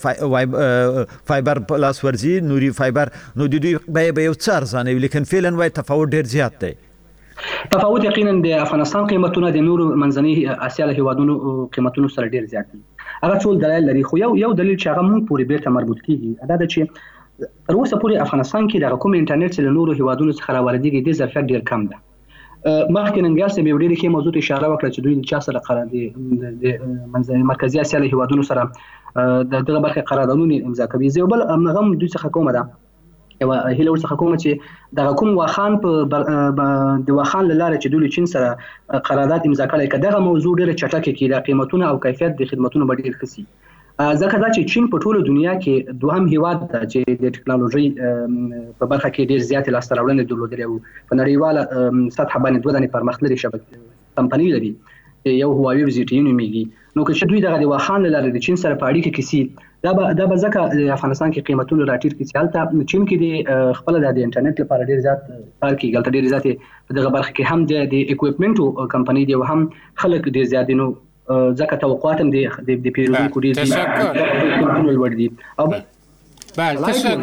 فایبر پلاس ورزي نوري فایبر نو د دوی به یو څار ځانوي، لیکن فعلا وای تفاوت ډیر زیات دی. تفاوت یقینا د افغانستان قیمتونه د نورو منځنۍ اسیا له هیوادونو قیمتونو سره ډیر زیات دي. هغه ټول دلایل لري، خو یو یو دلیل چې هغه مونږ پورې بیرته مربوط کیږي دا ده چې تر اوسه پورې افغانستان کې د کوم انټرنیټ چې له نورو هیوادونو څخه راوړل دي د ظرفیت ډیر کم ده. مخکې ننګال سه به ډیره کې موضوع اشاره وکړه چې دوی چا سره قرار دي د منځنۍ مرکزی اسیا له هیوادونو سره د دغه برخه قراردادونه امضا کوي. زه بل امغه دوی څخه کومه ده یو هیله ورڅخه کوم چې د کوم واخان په د واخان لاره چې دوی چین سره قرارداد امضا کړي کداغه موضوع ډیره چټکه کې د قیمتونو او کیفیت د خدماتونو ډیر خسي. ځکه دا چې چین په ټوله دنیا کې دوهم هیواد دی چې د ټکنالوژي په برخه کې ډیر زیات لاسته راوړنې درلودلې او په نړیواله سطح باندې دوه دانې پرمختللي شبکې کمپنۍ لري، یو هواوی وزیټ نومیږي. نو که چې دوی دغه د واخان لاره د چین سره په اړیکه کې سي دا به دا به ځکه افغانستان کې قیمتونه راټیټ کیږي، حالت چین کې د خپل د انټرنیټ لپاره ډیر زیات کار کوي، ګټه ډیر زیات په دغه برخه کې هم د اکوپمنټو کمپنۍ دی او هم خلک ډیر زیات دي، نو ځکه توقعات هم د پیرودونکو ډیر دي لوړ دي. او بله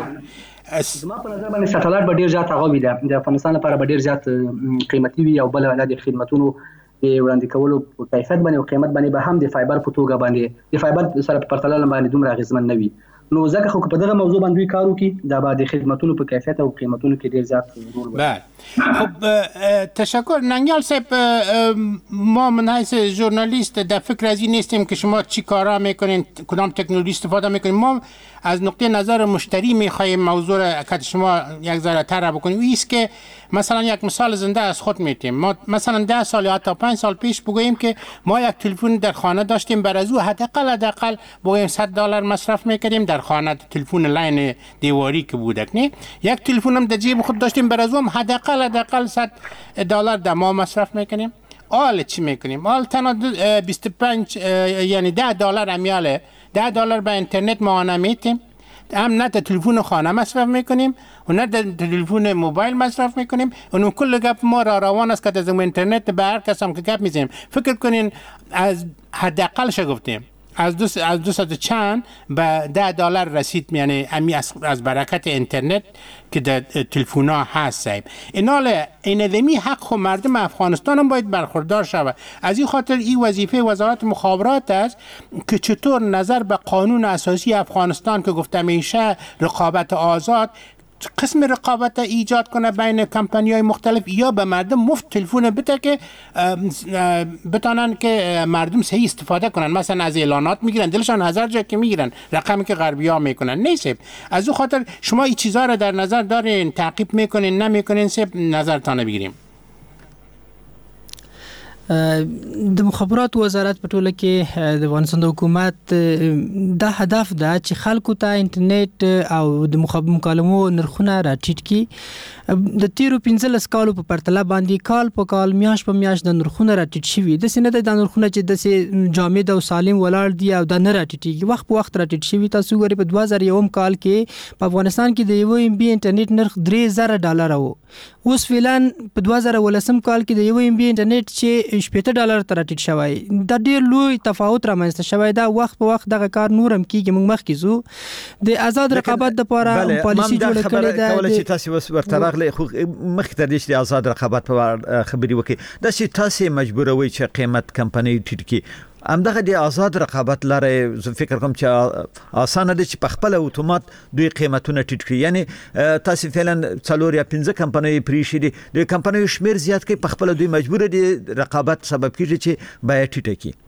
تشکر. ما په نظر باندې سټلایټ به ډیر زیات هغه وي د افغانستان لپاره به ډیر زیات قیمتي وي او بل د خدماتونو وړاندې کولو په کیفیت باندې او قیمت باندې به هم د فایبر په توګه باندې د فایبر سره په پرتله باندې دومره اغیزمن نه وي. نو ځکه خو په دغه موضوع باندې کار وکړي دا به د خدماتونو په کیفیت او قیمتونو کې ډیر زیات رول ولري. بله خب تشکر ننگیال صاحب. ما من حیث ژورنالیست در فکر از این نیستیم که شما چی کارا میکنین، کدام تکنولوژی استفاده میکنین. ما از نقطه نظر مشتری میخوایم موضوع را که شما یک ذره طرح بکنیم. ایست که مثلا یک مثال زنده از خود میتیم، ما مثلا ده سال یا حتی پنج سال پیش بگوییم که ما یک تلفن در خانه داشتیم، بر از او حداقل حداقل بگوییم صد دلار مصرف میکردیم در خانه، تلفن لاین دیواری که بودک نه، یک تلفن هم در جیب خود داشتیم، بر از او هم حداقل حداقل صد دلار در ماه مصرف میکنیم. حالا چی میکنیم؟ حالا تنها بیست و پنج یعنی ده دلار امیاله، ده دلار به اینترنت ماهانه میتیم، هم نه در تلفن خانه مصرف میکنیم و نه در تلفن موبایل مصرف میکنیم. اون کل گپ ما را روان است که از اینترنت به هر کس هم که گپ میزنیم فکر کنین از حداقل ش گفتیم از دو از دو صد چند به ده دلار رسید، یعنی امی از, از برکت اینترنت که در تلفونا هست. صاحب اینال این ادمی حق خو مردم افغانستان هم باید برخوردار شود. از این خاطر این وظیفه وزارت مخابرات است که چطور نظر به قانون اساسی افغانستان که گفتم میشه رقابت آزاد قسم رقابت ایجاد کنه بین کمپانی‌های مختلف یا به مردم مفت تلفن بده که بتانن که مردم صحیح استفاده کنن. مثلا از اعلانات میگیرن، دلشان هزار جا که میگیرن رقمی که غربی‌ها میکنن. نیست از اون خاطر شما این چیزا رو در نظر دارین، تعقیب میکنین نمیکنین، سب نظرتان بگیریم. د مخابراتو وزارت په ټوله کې د افغانستان د حکومت دا هدف ده چې خلکو ته انټرنیټ او د مکالمو نرخونه راټیټ کړي. د تیرو پنځلس کالو په پرتله باندې کال په کال میاش په میاش د نرخونه راټیټ شوي د سینه د نرخونه چې د جامد او سالم ولاړ دي او د نه راټیټي وخت په وخت راټیټ شوي. تاسو ګورئ په دوه زره یو کال کې په افغانستان کې د یو ایم بي انټرنیټ نرخ درې زره ډالر وو. اوس فعلا په دوه زره ولسم کال کې د یو ایم بي انټرنیټ چې شپږ ډالر ته راټیټ شوی. دا ډیر لوی تفاوت رامنځته شوی. دا وخت په وخت دغه کار نورم کیږي. موږ مخکې زو د آزاد رقابت لپاره پالیسي جوړ کړې ده. کولای شي تاسو ورته راغلي خو مخکې تر دې چې آزاد رقابت په خبري وکړي دا چې تاسو مجبوروي چې قیمت کمپنۍ ټیټ کړي. همدغه د آزاد رقابت لاره زه فکر کوم چې اسانه دي چې په خپل اتومات دوی قیمتونه ټیټ کړي. یعنی تاسو فعلا څلور یا پنځه کمپنۍ پریشي دي د کمپنۍ شمیر زیات کوي په خپل دوی مجبور دي رقابت سبب کیږي چې بیا ټیټه کی.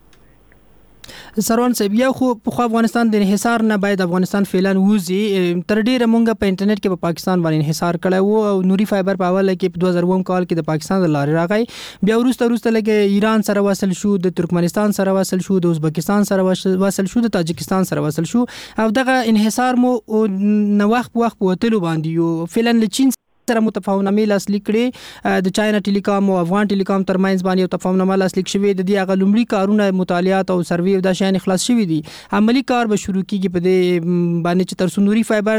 سروان صاحب یو خو په افغانستان د انحصار نه باید افغانستان فعلا وزي تر ډیره مونږ په انټرنیټ کې په پاکستان باندې انحصار کړی وو او نوري فایبر په اوله کې په دوه زره اووه کال کې د پاکستان د لارې راغی. بیا وروسته وروسته لګي ایران سره وصل شو د ترکمنستان سره وصل شو د ازبکستان سره وصل شو د تاجکستان سره وصل شو او دغه انحصار مو نو وخت په وخت په وتلو باندې یو فعلا له چین سره متفاهمنامې لاسلیک کړي. د چاینا ټیلیکام او افغان ټیلیکام ترمنځ باندې یو تفاهمنامه لاسلیک شوې د دې هغه لومړي کارونه مطالعات او سروې او د شان خلاص شوې دي. عملی کار به شروع کیږي په دې باندې چې تر سنوري فایبر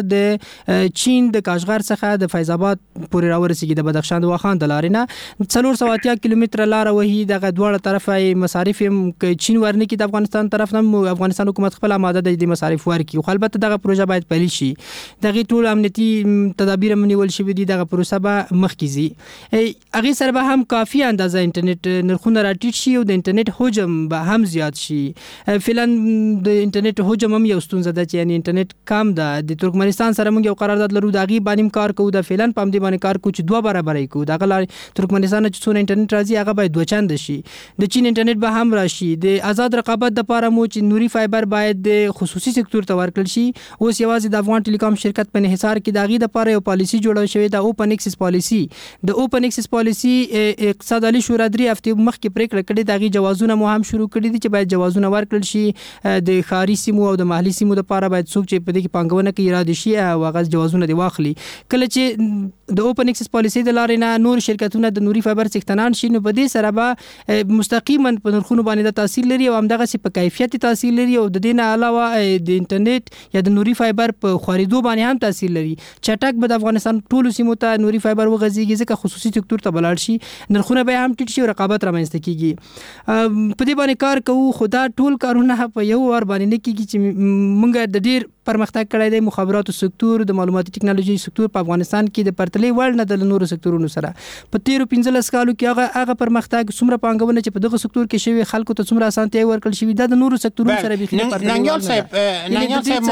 د چین د کاشغر څخه د فیض آباد پورې راورسیږي د بدخشان د واخان د لارې نه څلور سوه اتیا کیلومتره لار وهي دغه دواړه طرفه مصارف چین ورنه کې د افغانستان طرف نه افغانستان حکومت خپل آماده د مصارف ورکړي. خو البته دغه پروژه باید پیل شي. دغه ټول امنیتي تدابیر منول شوي دي. دغه پروسه به مخکې هغه سره به هم کافي اندازه انټرنیټ نرخونه راټیټ شي او د انټرنیټ حجم به هم زیات شي. فعلا د انټرنیټ حجم هم یو ستونزه ده چې یعنی انټرنیټ کم ده. د ترکمنستان سره موږ یو قرارداد لرو د هغې باندې کار کوو د فعلا په همدې باندې کار کوو چې دوه برابرۍ کوو. دغه لارې ترکمنستان چې څونه انټرنیټ راځي هغه باید دوه چنده شي. د چین انټرنیټ به هم راشي. د آزاد رقابت لپاره مو چې نوري فایبر باید د خصوصي سکتور ته ورکړل شي. اوس یوازې د افغان ټیلیکام شرکت په انحصار کې د هغې لپاره یو پالیسي جوړه شوې ده اوپن اکسس پالیسي. د اوپن اکسس پالیسي اقتصاد عالی شورا درې هفتې مخکې پریکړه کړې د هغې جوازونه مو هم شروع کړي دي چې باید جوازونه ورکړل شي. د ښاري سیمو او د محلي سیمو لپاره باید څوک چې په دې کې پانګونه کوي اراده شي او هغه جوازونه دی واخلي. کله چې د اوپن اکسس پالیسي د لارې نه نور شرکتونه د نوري فایبر څښتنان شي نو په دې سره به مستقیما په نرخونو باندې د تاثیر لري او همدغه سي په کیفیت تاثیر لري او د دې نه علاوه د انټرنیټ یا د نوري فایبر په خریدو باندې هم تاثیر لري. چټک به د افغانستان ټول سیمو ته نوري فایبر وغځيږي ځکه خصوصي سکتور ته بلاړ شي نرخونه به هم ټیټ شي او رقابت رامنځته کیږي. په دې باندې کار کوو خو دا ټول کارونه په یو ور باندې نه کیږي چې موږ د ډیر پرمختګ کړی دی. مخابراتو سکتور د معلوماتي ټکنالوژي سکتور په افغانستان کې د پرتلې وړ نه د نورو سکتورونو سره په تیرو پنځلس کالو کې هغه هغه پرمختګ څومره پانګونه چې په دغه سکتور کې شوی خلکو ته څومره اسانتیا ورکړل شوی دا د نورو سکتورونو سره به خلاف ننگیال صاحب ننگیال صاحب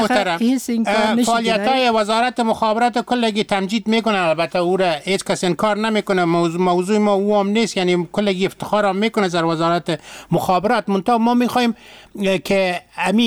محترم فعالیت‌های وزارت مخابرات کلگی تمجید میکنه. البته او را هیچ کس انکار نمیکنه. موضوع موضوع ما او هم نیست. یعنی کلگی افتخار هم میکنه در وزارت مخابرات. منتها ما میخوایم که امی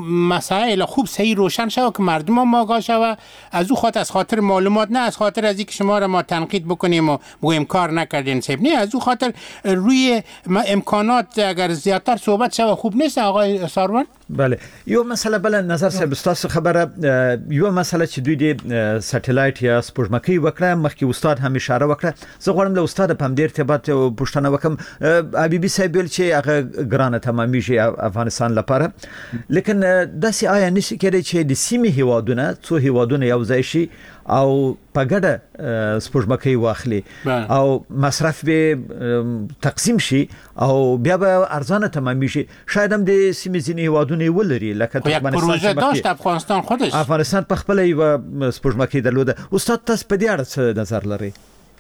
مسائل خوب صحیح روشن شود که مردم ما آگاه شود. از او خاطر از خاطر معلومات نه از خاطر از اینکه شما را ما تنقید بکنیم و بگوییم کار نکردین صاحب نه. از او خاطر روی امکانات اگر زیادتر صحبت شود خوب نیست آقای ساروان. بله یو مسله بل نظر صاحب تاسو خبره یو مسله چې دوی د سټلایټ یا سپوږمکۍ وکړه مخکې استاد هم اشاره وکړه. زه غواړم له استاد په دې ارتباط پوښتنه وکم. حبیبي صاحب ویل چې هغه ګرانه تمامېږي افغانستان لپاره لیکن داسې آیا نشي کېدای چې د سیمې هیوادونه څو هیوادونه یو ځای شي او په ګډه سپوږمکۍ واخلي او مصرف به تقسیم شي او بیا به ارزانه تمامېږي. شاید هم د سیمې ځینې هیوادونه ولري لکه پروژه داشت افغانستان خودش افغانستان په خپل یو سپوږمکۍ درلوده. استاد تاسو په دې اړه څه نظر لرئ؟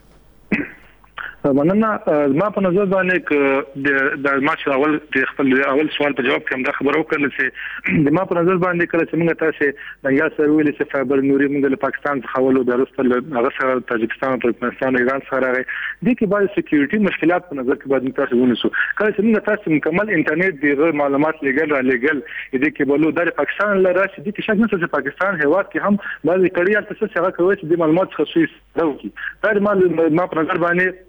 مننه. ما په نظر باندې ک د ما چې اول د خپل اول سوال په جواب کې هم دا خبرو کړل چې د ما په نظر باندې کله چې موږ تاسو د انګلیس سره ویل چې فایبر نوري موږ له پاکستان څخه ولو درسته هغه سره تاجکستان او ترکمنستان ایران سره راغی. د کې باید سکیورټي مشکلات په نظر کې باید تاسو ونیسو. کله چې موږ تاسو مکمل انټرنیټ دی غیر معلومات لګل را لګل د کې بلو د پاکستان لاره چې د شک نه چې پاکستان هیواد کې هم بعضی کړي تاسو څنګه کوي چې د معلومات خصوصي دوی دا ما په نظر باندې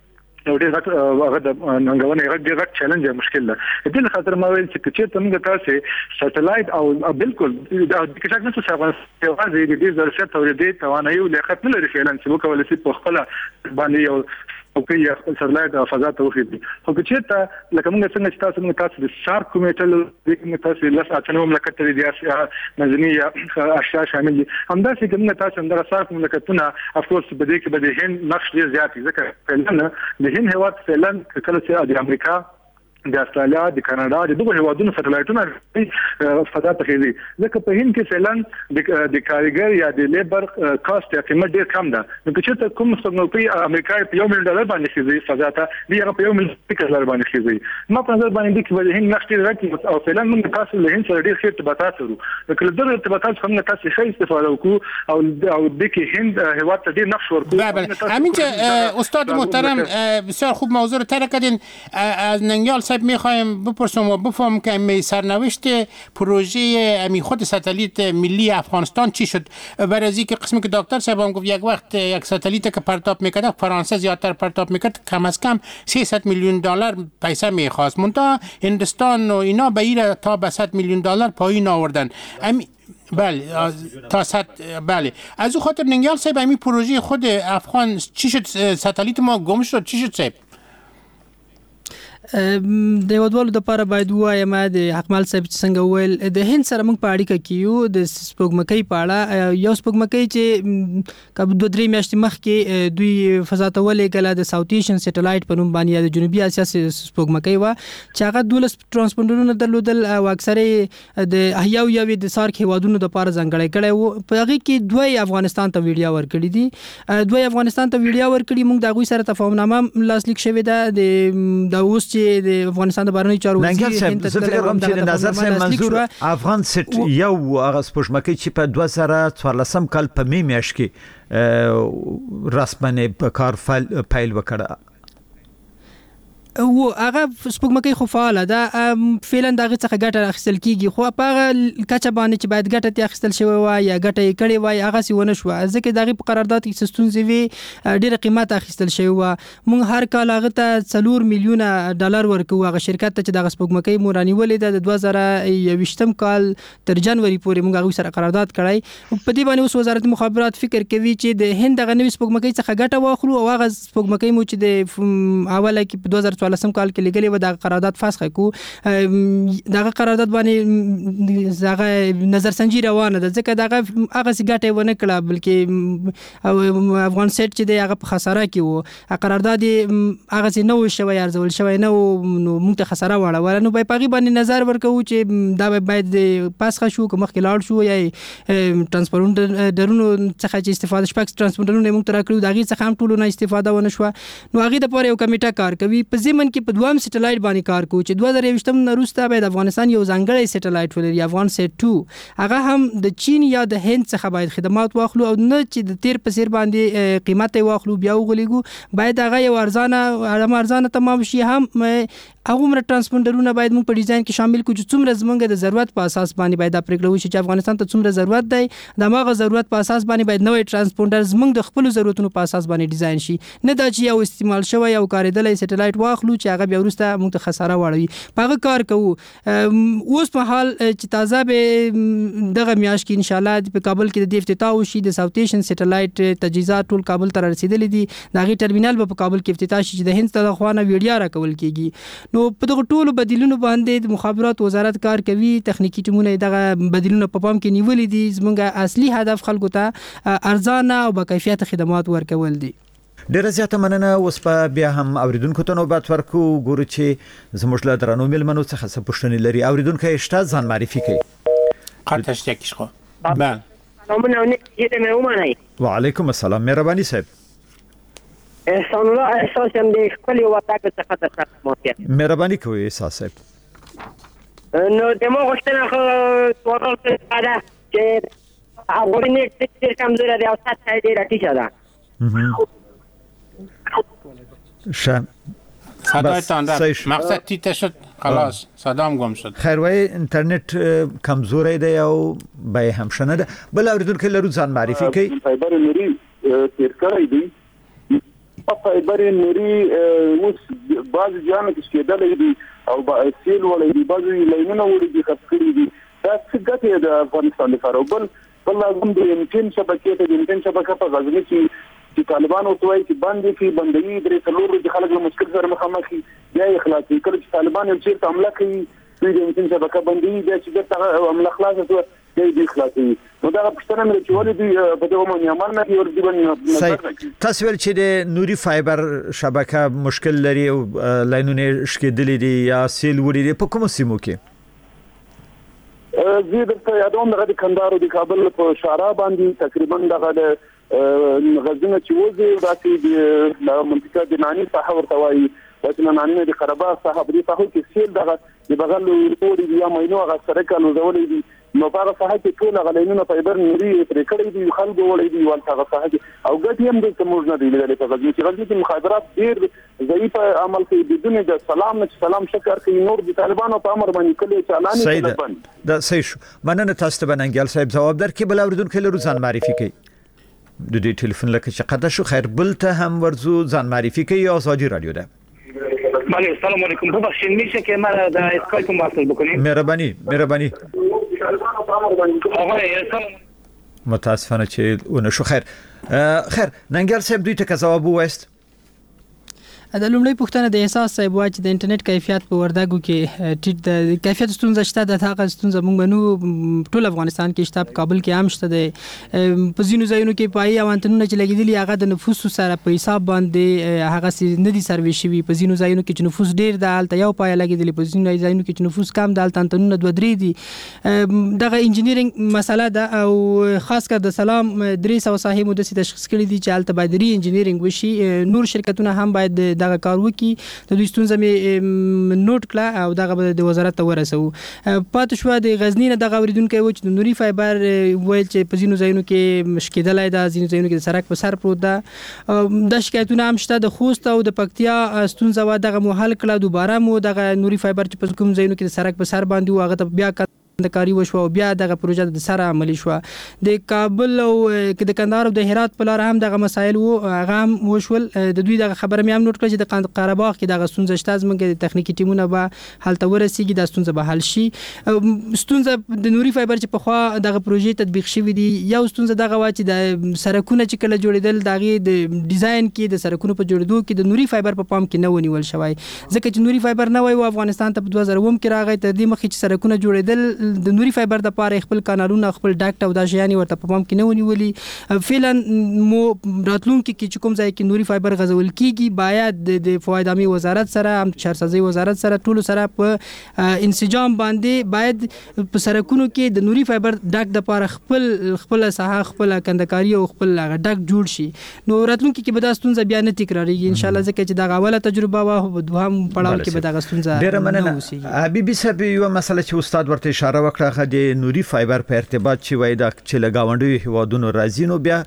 یو ډېر هغه د ننګونې هغه ډېر چیلنج یا مشکل ده. د دې خاطر ما ویل چې چې تمګه تاسو سټلایټ او بالکل د کچاک نه څه غواړي یوازې د دې ضرورت تولیدي توانایي او لیاقت نه لري فعلا چې وکولای شي په خپل باندې یو او کې یا سټلایټ فضا ته وخیږي. خو چې ته لکه موږ څنګه چې تاسو موږ تاسو د شارک کومیټل د کوم تاسو لاس اټنو مملکت د سیاسي مدني اشیاء شامل دي. همداسې کومه تاسو هم د شارک مملکتونه اف کورس په دې کې به د هند نقش ډیر زیات ځکه فعلا د هند هیواد فعلا کله چې د امریکا د استرالیا د کاناډا د دغه هیوادونو سټلایټونه فضا ته خېږي ځکه په هند کې فعلا د کارګر یا د لیبر کاست یا قیمت ډیر کم ده. نو چې کوم څنګه امریکا په یو میلیون ډالر باندې خېږي فضا ته دی هغه په یو میلیون ډالر باندې خېږي. ما په نظر باندې کې د هند نقش ډیر راکې او فعلا موږ تاسو له هند سره ډیر ښه ارتباطات لرو. نو کله د ارتباطات څخه تاسو ښه استفاده وکړو او او د کې هند هیواد ته ډیر نقش ورکړو. همین چې استاد محترم بسیار خوب موضوع رو طرح کردین. از ننگیال صاحب میخوایم بپرسم و بفهم که می سرنوشت پروژه امی خود ستلیت ملی افغانستان چی شد؟ برای از اینکه قسمی که دکتر صاحب هم گفت یک وقت یک ستلیت که پرتاب میکرد فرانسه زیادتر پرتاب میکرد کم از کم سیصد میلیون دلار پیسه میخواست. منتها هندستان و اینا به این تا به صد میلیون دلار پایین آوردن. امی بله تا صد بله از اون خاطر ننگیال صاحب امی پروژه خود افغان چی شد؟ ستلیت ما گم شد چی شد صاحب؟ د یوادوالو د لپاره باید وایم د حکمل صاحب څنګه ویل د هند سره موږ په اړیکه کې یو د سپوږمکۍ په اړه یو سپوږمکۍ چې کب دوه درې میاشتې مخکې دوی فضا ته ولېږله د ساوث ایشین سټلایټ په نوم باندې د جنوبي اسیا سپوږمکۍ و چې هغه دولس ترانسپونډرونه درلودل او اکثره د احیا او یوې د سارک هیوادونو د لپاره ځانګړی کړی و. په هغه کې دوی افغانستان ته ویډیا ورکړي دي دوی افغانستان ته ویډیا ورکړي. موږ د هغوی سره تفاهمنامه لاسلیک شوې ده د د اوس چې د افغانستان د بهرنیو چارو وزیر هند ته تللی د نظر سره منظور افغان سټ یو هغه سپوږمکۍ چې په دوه زره څوارلسم کال په می میاشت کې رسمنه په کار پیل وکړه و هغه سپوږمکۍ خو فعاله ده فعلا دغه څخه ګټه اخیستل کیږي خو په هغه کچه باندې چې باید ګټه ته اخیستل شوی وای یا ګټه یې کړې وای هغه سی ونه شو ځکه دغه په قرارداد کې ستونزې وي ډېر قیمت اخیستل شوی و. مونږ هر کال هغه ته څلور میلیونه ډالر ورکو هغه شرکت ته چې دغه سپوږمکۍ مورانی ولې د دوه زره یوویشتم کال تر جنوري پورې مونږ هغه سره قرارداد کړای. په دې باندې اوس وزارت مخابرات فکر کوي چې د هند دغه نوې سپوږمکۍ څخه ګټه واخلو او هغه سپوږمکۍ مو چې د اوله کې په دوه زره څوارلسم کال کې لګلې و د قرارداد فسخ کو دغه قرارداد باندې دغه نظر سنجي روانه ده ځکه دغه هغه سګټه ونه کړه بلکې افغان سټ چې دغه په خساره کې وو قرارداد هغه نه و شوی ارزول شوی نه نو موږ ته خساره واړه نو په پاغي باندې نظر ورکو چې دا باید فسخ شو کوم مخکې لاړ شو یا ترانسپورټ درونو څخه چې استفاده شپږ ترانسپورټرونه موږ تر کړو دغه څخه هم ټولو نه استفاده ونه شو. نو هغه د پاره یو کمیټه کار کوي په ځمن کې په دوام سټلایټ باندې کار کوي چې دوه زره یوویشتم نه وروسته باید افغانستان یو ځانګړی سټلایټ ولري افغان سټ دوه هغه هم د چین یا د هند څخه باید خدمات واخلو او نه چې د تیر په سیر باندې قیمت واخلو بیا وغلیګو باید هغه یو ارزانه ارزانه تمام شي. هم هغه مر ترانسپونډرونه باید موږ په ډیزاین کې شامل کړو چې څومره زمونږ د ضرورت په اساس باندې باید پرېکړه وشي چې افغانستان ته څومره ضرورت دی د ماغه ضرورت په اساس باندې باید نوې ترانسپونډر زمونږ د خپل ضرورتونو په اساس باندې ډیزاین شي نه دا چې یو استعمال شوی او کارېدلې سټلایټ واخلو چې هغه بیا ورسته موږ ته خساره واړوي. په هغه کار کوو اوس په حال چې تازه به دغه میاشت کې ان شاء الله په کابل کې د افتتاح وشي د ساوث ایشین سټلایټ تجهیزات ټول کابل ته رسیدلې دي دغه ټرمینل په کابل کې افتتاح شي چې د هند ته خوانه ویډیا راکول کیږي. نو په دغه ټولو بدیلونو باندې د مخابرات وزارت کار کوي تخنیکی ټیمونه دغه بدیلونو په پام کې نیولې دي زموږ اصلي هدف خلکو ته ارزانه او با کیفیت خدمات ورکول دي. ډیره زیاته مننه. اوس په بیا هم اوریدونکو ته نوبت ورکو ګورو چې زموږ له درنو ملمنو څخه څه پوښتنې لري. اوریدونکو اشته ځان معرفي کړئ. خاطرش یکیش خو بله سلامونه یې مې ومنئ. وعلیکم السلام مهرباني صاحب. احسان الله احساس هم د خپل وطن څخه تر موقعیت مهرباني کوئ احساس صاحب. نو د مو غوښتنه خو ټول څه ده چې هغه نه ډېر کمزوری دی او ساته ډېر ټیټه ده. شام صدایتان رفت مقصد تیته شد خلاص صدام گم شد. خیر وای اینترنت کمزوری دی او به هم شنه ده. بل اوریدونکو لرو ځان معرفي کوي. فایبر لري تیر کړی دی دا فایبر نوري اوس بعض ځان کې کېدل دي او سیل ولې دي بعض لینونه وړي دي خاص کړي دي دا څه ګټه ده افغانستان لپاره بل بل لازم دي يمكن شبکې ته يمكن شبکه په غزني کې چې طالبان او توای چې باندې کې بندي درې څلور د خلک له مشکل سره مخامخ دي اخلاقي کله چې طالبان یو چیرته حمله کوي دوی د يمكن شبکه بندي دي چې دغه حمله خلاصه شو دی اخلاقي نو دا پښتنه مې چې ولې دی په دغه باندې عمل نه کوي ورته باندې تاسو ول چې د نوري فایبر شبکه مشکل لري او لاینونه شکېدلې دي یا سیل وړي دي په کوم سیمو کې زه درته یادوم دغه د کندهار او د کابل په شارع باندې تقریبا دغه د غزنه چې وځي داسې د منطقه د نانی ساحه ورته وایي چې نانی د قرباغ ساحه په دې ساحه کې سیل دغه د بغل ورې یا مینو هغه سره کالو زولې دي نو هغه ساحه کې ټول غلینونه فایبر نوري پرې کړی دي خلکو ولې دي ول هغه ساحه کې او ګټ هم د کومز نه دی لیدل په غزنه کې غزنه کې مخابرات ډیر ضعیف عمل کوي بدون د سلام نه سلام شکر کوي نور د طالبانو په امر باندې کلی چالانې کړي بند دا صحیح شو مننه تاسو ته بننګل صاحب جواب درکې بل اوریدونکو له ځان معرفي کوي د دې ټلیفون لکه چې قدا شو خیر بل ته هم ورزو ځان معرفي کوي آزادی رادیو ده بله السلام علیکم ببخشید میشه که من در اسکایپ مواصل بکنیم مهربانی مهربانی آقای متاسفانه چې اون شو خیر خیر ننګل صاحب دوی ته جواب وست د لومړی پوښتنه د احساس صاحب واچ د انټرنیټ کیفیت په وردګو کې ټیټ د کیفیت ستونزه شته د هغه ستونزه مونږ نو ټول افغانستان کې شته په کابل کې هم شته د په ځینو ځایونو کې پای او انټرنیټ چې لګیدلی هغه د نفوس سره په حساب باندې هغه سي نه دي سروي شوی په ځینو ځایونو کې چې نفوس ډیر د الته یو پای لګیدلی په ځینو ځایونو کې چې نفوس کم د الته انټرنیټ دوه درې دي دغه انجینیرینګ مسله ده او خاص کر د سلام درې سو ساحې مو د تشخیص کړی دي چې الته باید ری انجینیرینګ وشي نور شرکتونه هم باید دغه کار وکړي د دوی ستونزه مې نوٹ کړه او دغه د وزارت ته ورسو پاتې شو د غزنی نه دغه اوریدونکو و چې د نوري فایبر ویل چې په ځینو ځایونو کې مشکلای ده ځینو ځایونو کې د سړک په سر پروت ده د شکایتونه هم شته د خوست او د پکتیا ستونزه و دغه مو حل کړه دوباره مو دغه نوري فایبر چې په کوم ځایونو کې د سړک په سر باندې و هغه ته بیا د کاری وشو او بیا دغه پروژه د سره عملی شو د کابل او د کندهار او د هرات په لار هم دغه مسایل وو هغه هم وشول د دوی دغه خبره مې هم نوٹ کړ چې د قرهباغ کې دغه ستونزه شته زموږ د تخنیکی ټیمونه به حل ته ورسیږي د ستونزه به حل شي ستونزه د نوري فایبر چې په خوا دغه پروژې تطبیق شوی دی یو ستونزه دغه وا چې د سرکونه چې کله جوړیدل دغه د ډیزاین کې د سرکونو په جوړېدو کې د نوري فایبر په پام کې نه ونیول شوی ځکه چې نوري فایبر نه وای او افغانستان ته په دوه زره اووه کې راغی تر دې مخکې چې سرکونه جوړیدل د نوري فایبر د پاره خپل کانالونه خپل ډاکټ او د شیانی ورته په پام کې نه ونیولي فعلا مو راتلونکي کې چې کوم ځای کې نوري فایبر غزول کیږي باید د فواید عامه وزارت سره هم شهرسازي وزارت سره ټول سره په انسجام باندې باید په سرکونو کې د نوري فایبر ډاکټ د پاره خپل خپل ساحه خپل کندکاری او خپل ډاکټ جوړ شي نو راتلونکي کې به دا ستونزه بیا نه تکرارېږي ان شاء الله ځکه چې دا غواله تجربه وه په دوهم پړاو کې به دا ستونزه ډیره مننه حبیبي صاحب یو مسله چې استاد ورته اشاره وکړه د نوري فایبر په ارتباط چې وای دا چې لګاونډي هوادونو راځي نو بیا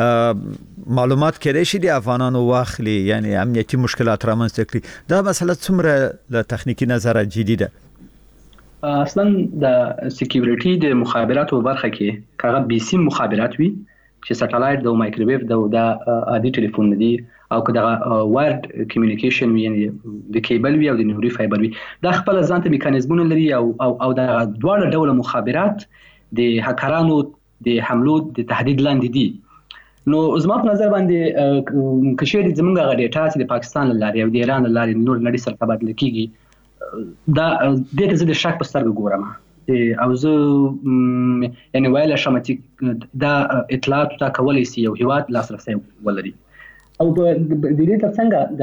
معلومات کړي شي د افغانانو واخلي یعنی امنیتي مشکلات رامنځته کړي دا مسله څومره له تخنیکی نظر جدي ده اصلا د سکیورټي د مخابراتو برخه کې کاغه بي سي مخابرات وي چې سټلایټ د مایکروویو د عادي ټلیفون دی او که دغه وایرد کمیونیکیشن وي یعنی د کیبل وي او د نوري فایبر وي دا خپل ځانته میکانیزمونه لري او او او د دواړه ډول مخابرات د هکرانو د حملو د تهدید لاندې دي نو زما په نظر باندې کشیر زمونږ غ ډیټا چې د پاکستان لاري او د ایران لاري نور نړۍ سره تبادله کیږي دا د دې د شک په سترګو ګورم او زه یعنی ویل شم چې دا اطلاعات تا کولای شي یو هیواد لاسرسي ولري او د دې ترڅنګ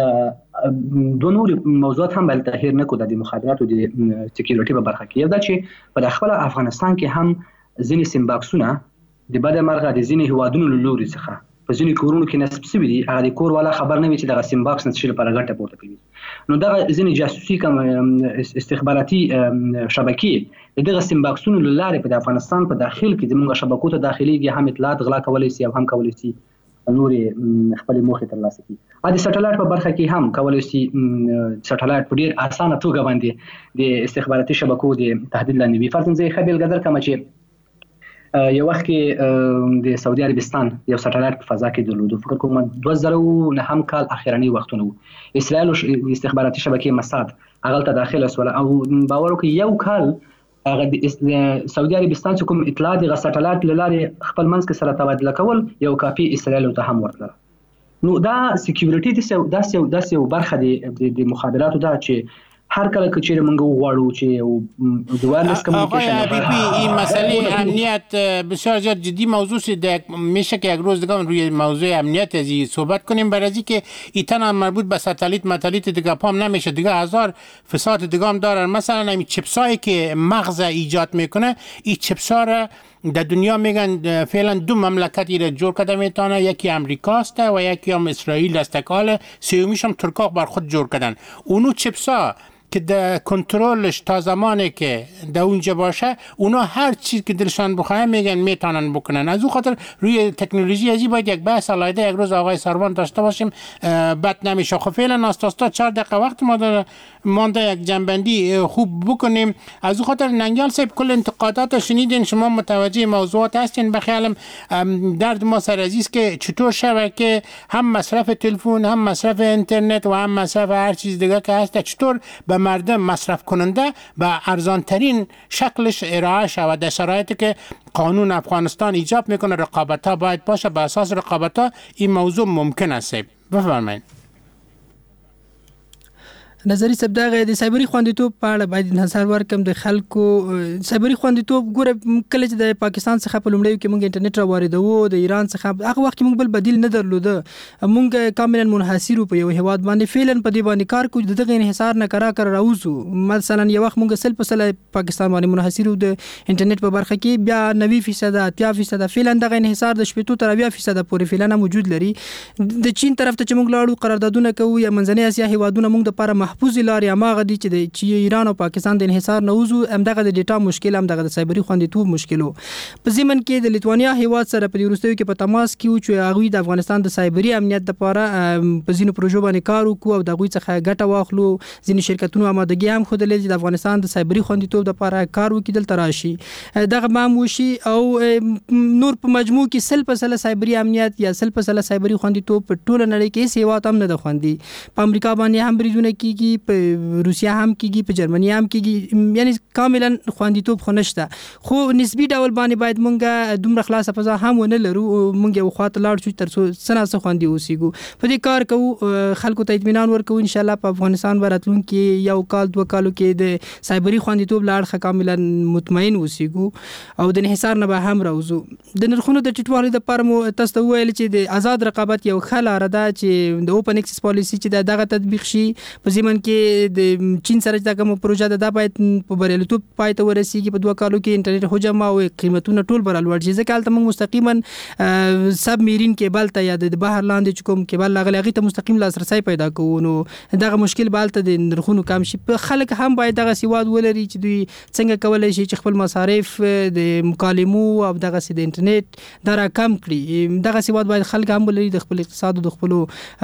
د دوه نور موضوعات هم بل تغیر نه کوي د مخابراتو د سکیورټي په برخه کې یو دا چې په خپل افغانستان کې هم ځینې سیم باکسونه د بده مرغه د ځینې هوادونو لوري څخه په ځینې کورونو کې نصب شوي دي هغه د کور والا خبر نه وي چې د سیم باکس نشي لپاره ګټه پورته کوي نو دا ځینې جاسوسي کوم استخباراتي شبکې دغه سیم باکسونو لاره په افغانستان په داخل کې زموږ شبکو ته داخليږي هم اطلاعات غلا کولای شي او هم کولای شي نورې خپل موخې ترلاسه کړي ا د سټلایټ په برخه کې هم کولای شي سټلایټ په ډیر اسانه توګه باندې د استخباراتي شبکو د تهدید لاندې وي فرضاً زه خبر ګذر کوم چې یو وخت کې د سعودي عربستان یو سټلایټ په فضا کې درلود، فکر کوم دوه زره و نهم کال اخرنی وختونه وو. اسرائیل استخباراتي شبکې مساد هغه ته داخله سول او باور وکړي یو کال هغه د سعودي عربستان چې کوم اطلاع د سټلایټ لاره خپل منځ کې سره تبادله کول یو کاپي اسرائیل ته هم ورکړه. نو دا سکیورټي د داسې یو برخه د مخابراتو ده چې هر کله که چیرې موږ وغواړو چې د وایرلس کمیونیکیشن آقای این مسئله امنیت بسیار زیاد جدی موضوع است. میشه که یک روز دیگه روی موضوع امنیت ازی صحبت کنیم، برای از که ایتنا مربوط به ساتلیت متلیت دیگه پام نمیشه، دیگه هزار فساد دیگه هم دارن. مثلا این چپسایی که مغز ایجاد میکنه، این چپسا را در دنیا میگن فعلا دو مملکتی را جور کرده میتونه، یکی امریکاست و یکی هم اسرائیل دستکال، سومیش هم ترکا بر خود جور کردن. اونو چپسا که در کنترلش تا زمانی که در اونجا باشه اونا هر چیز که دلشان بخواه میگن میتونن بکنن. از اون خاطر روی تکنولوژی ازی باید یک بحث علایده یک روز آقای سروان داشته باشیم، بد نمیشه. خب فعلا آستاستا چهار دقیقه وقت ما مانده یک جنبندی خوب بکنیم. از اون خاطر ننگیال صاحب کل انتقادات شنیدین، شما متوجه موضوعات هستین. بخیالم درد ما سر عزیز که چطور شبکه هم مصرف تلفن هم مصرف اینترنت و هم مصرف هر چیز دیگه که هست چطور به مردم مصرف کننده به ارزان ترین شکلش ارائه شود در شرایطی که قانون افغانستان ایجاب میکنه رقابت ها باید باشه. به اساس رقابت ها این موضوع ممکن است. بفرمایید. نظری صاحب دغه د سایبری خوندیتوب په اړه باید انحصار ورکم د خلکو سایبری خوندیتوب ګوره کله چې د پاکستان څخه په لومړیو کې موږ انټرنیټ را واردوو، د ایران څخه هغه وخت کې موږ بل بدیل نه درلوده، موږ کاملا منحصر په یو هیواد باندې فعلا په دې باندې کار کوو. دغه انحصار نه کرا کر راوځو. مثلا یو وخت موږ سل په سل پاکستان باندې منحصر د انټرنیټ په برخه کې، بیا نوي فیصد اتیا فیصد فعلا دغه انحصار د شپږ تر اویا فیصد پورې فعلا موجود لري. د چین طرف ته چې موږ لاړو قراردادونه کوو یا منځنۍ اسیا هیوادونه موږ د لپاره محفوظ لارې اماغه دي چې د چې ایران او پاکستان د انحصار نه وځو. همدغه د ډیټا مشکل، همدغه د سایبری خوندیتوب مشکل په ضمن کې د لیتوانیا هیواد سره په وروستیو کې په تماس کې و چې هغوی د افغانستان د سایبری امنیت لپاره په ځینو پروژو باندې کار وکړو او د هغوی څخه ګټه واخلو. ځینې شرکتونو آمادګي هم ښودلې چې د افغانستان د سایبری خوندیتوب لپاره کار وکړي، دلته راشي دغه به هم وشي. او نور په مجموع کې سل په سل سایبری امنیت یا سل په سل سایبری خوندیتوب په ټوله نړۍ کې هیڅ هیواد هم نه ده خوندي. په امریکا باندې هم بریدونه کیږي، په روسیا هم کیږي، په جرمني هم کیږي، یعنی کاملا خوندیتوب خو نشته. خو نسبی ډول باندې باید مونږه دومره خلاصه فضا هم ونه لرو، مونږ یو خواته لاړ شو تر څو سنا څه خوندي اوسېږو. په دې کار کوو، خلکو ته اطمینان ورکوو. ان شاء الله په افغانستان براتلونکي یو کال دوه کالو کې د سایبری خوندیتوب لاړ کاملا مطمئن اوسېږو او د انحصار نه به هم راوځو. د نرخونو د ټیټوالي لپاره مو تاسو ته وویل چې د آزاد رقابت یو ښه لاره ده چې د اوپن اکسس پالیسي چې دغه تطبیق شي. په ضمن کې د چین سره چې کوم پروژه ده دا باید په بریالیتوب پای ته ورسیږي. په دوه کالو کې انټرنیټ حجم او قیمتونه ټول بر لوړ شي، ځکه هلته موږ مستقیما سب میرین کیبل ته یا د بحر لاندې چې کوم کیبل لاغلی هغې ته مستقیم لاسرسی پیدا کوو. نو دغه مشکل به هلته د نرخونو کم شي. خلک هم باید دغه سواد ولري چې دوی څنګه کولی شي چې خپل مصارف د مکالمو او دغسې د انټرنیټ دا را کم کړي. دغه سواد باید خلک هم ولري، د خپل اقتصاد او د خپلو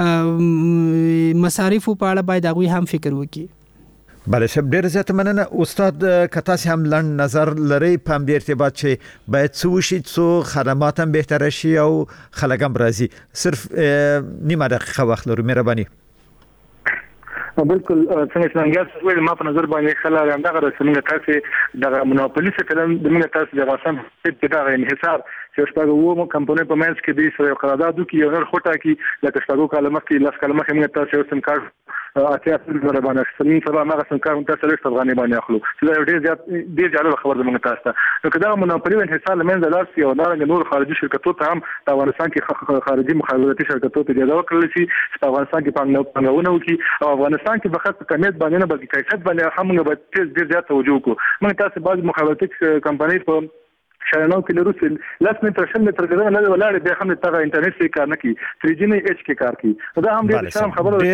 مصارفو په اړه باید هغوی هم فکر وکړي. بله شب ډیر زیات مننه استاد. کتاسی هم لند نظر لري په دې ارتباط چې باید څه وشي څو خدمات هم بهتر شي او خلک هم راضي. صرف نیمه دقیقه وخت لرو، مهرباني. بالکل څنګه چې څنګه ویل ما په نظر باندې خلک هم دغه رسمي تاسو دغه مناپولیس کلم د موږ تاسو د افغانستان په دغه انحصار چې شپږ وو کمپنۍ په منځ کې د سره قرارداد کې یو نر خوټه کې لکه شپږ کلمه کې لاس کلمه کې موږ تاسو سم کار اتیا سره باندې سمین سبا ما سم کار تاسو له افغاني باندې اخلو چې دا ډیر زیات ډیر جالب خبر ده موږ تاسو ته. نو کدا مناپولی انحصار لمنځه لاس یو دغه نور خارجي شرکتو ته هم په افغانستان کې خارجي مخابراتي شرکتو ته اجازه ورکړل شي چې په افغانستان کې پانګونه وکړي او افغانستان کې فقط کمیت باندې نه بلکې کیفیت باندې هم موږ به ډیر زیات توجه وکړو. موږ تاسو بعض مخابراتي کمپنۍ په شرناو کې لروسل لاس متر شل متر ګرځنه نه ولاړ به هم ته انټرنیټ کې کار نه کوي، تھری جی نه ایچ کې کار کوي. دا هم ډیر شرم خبره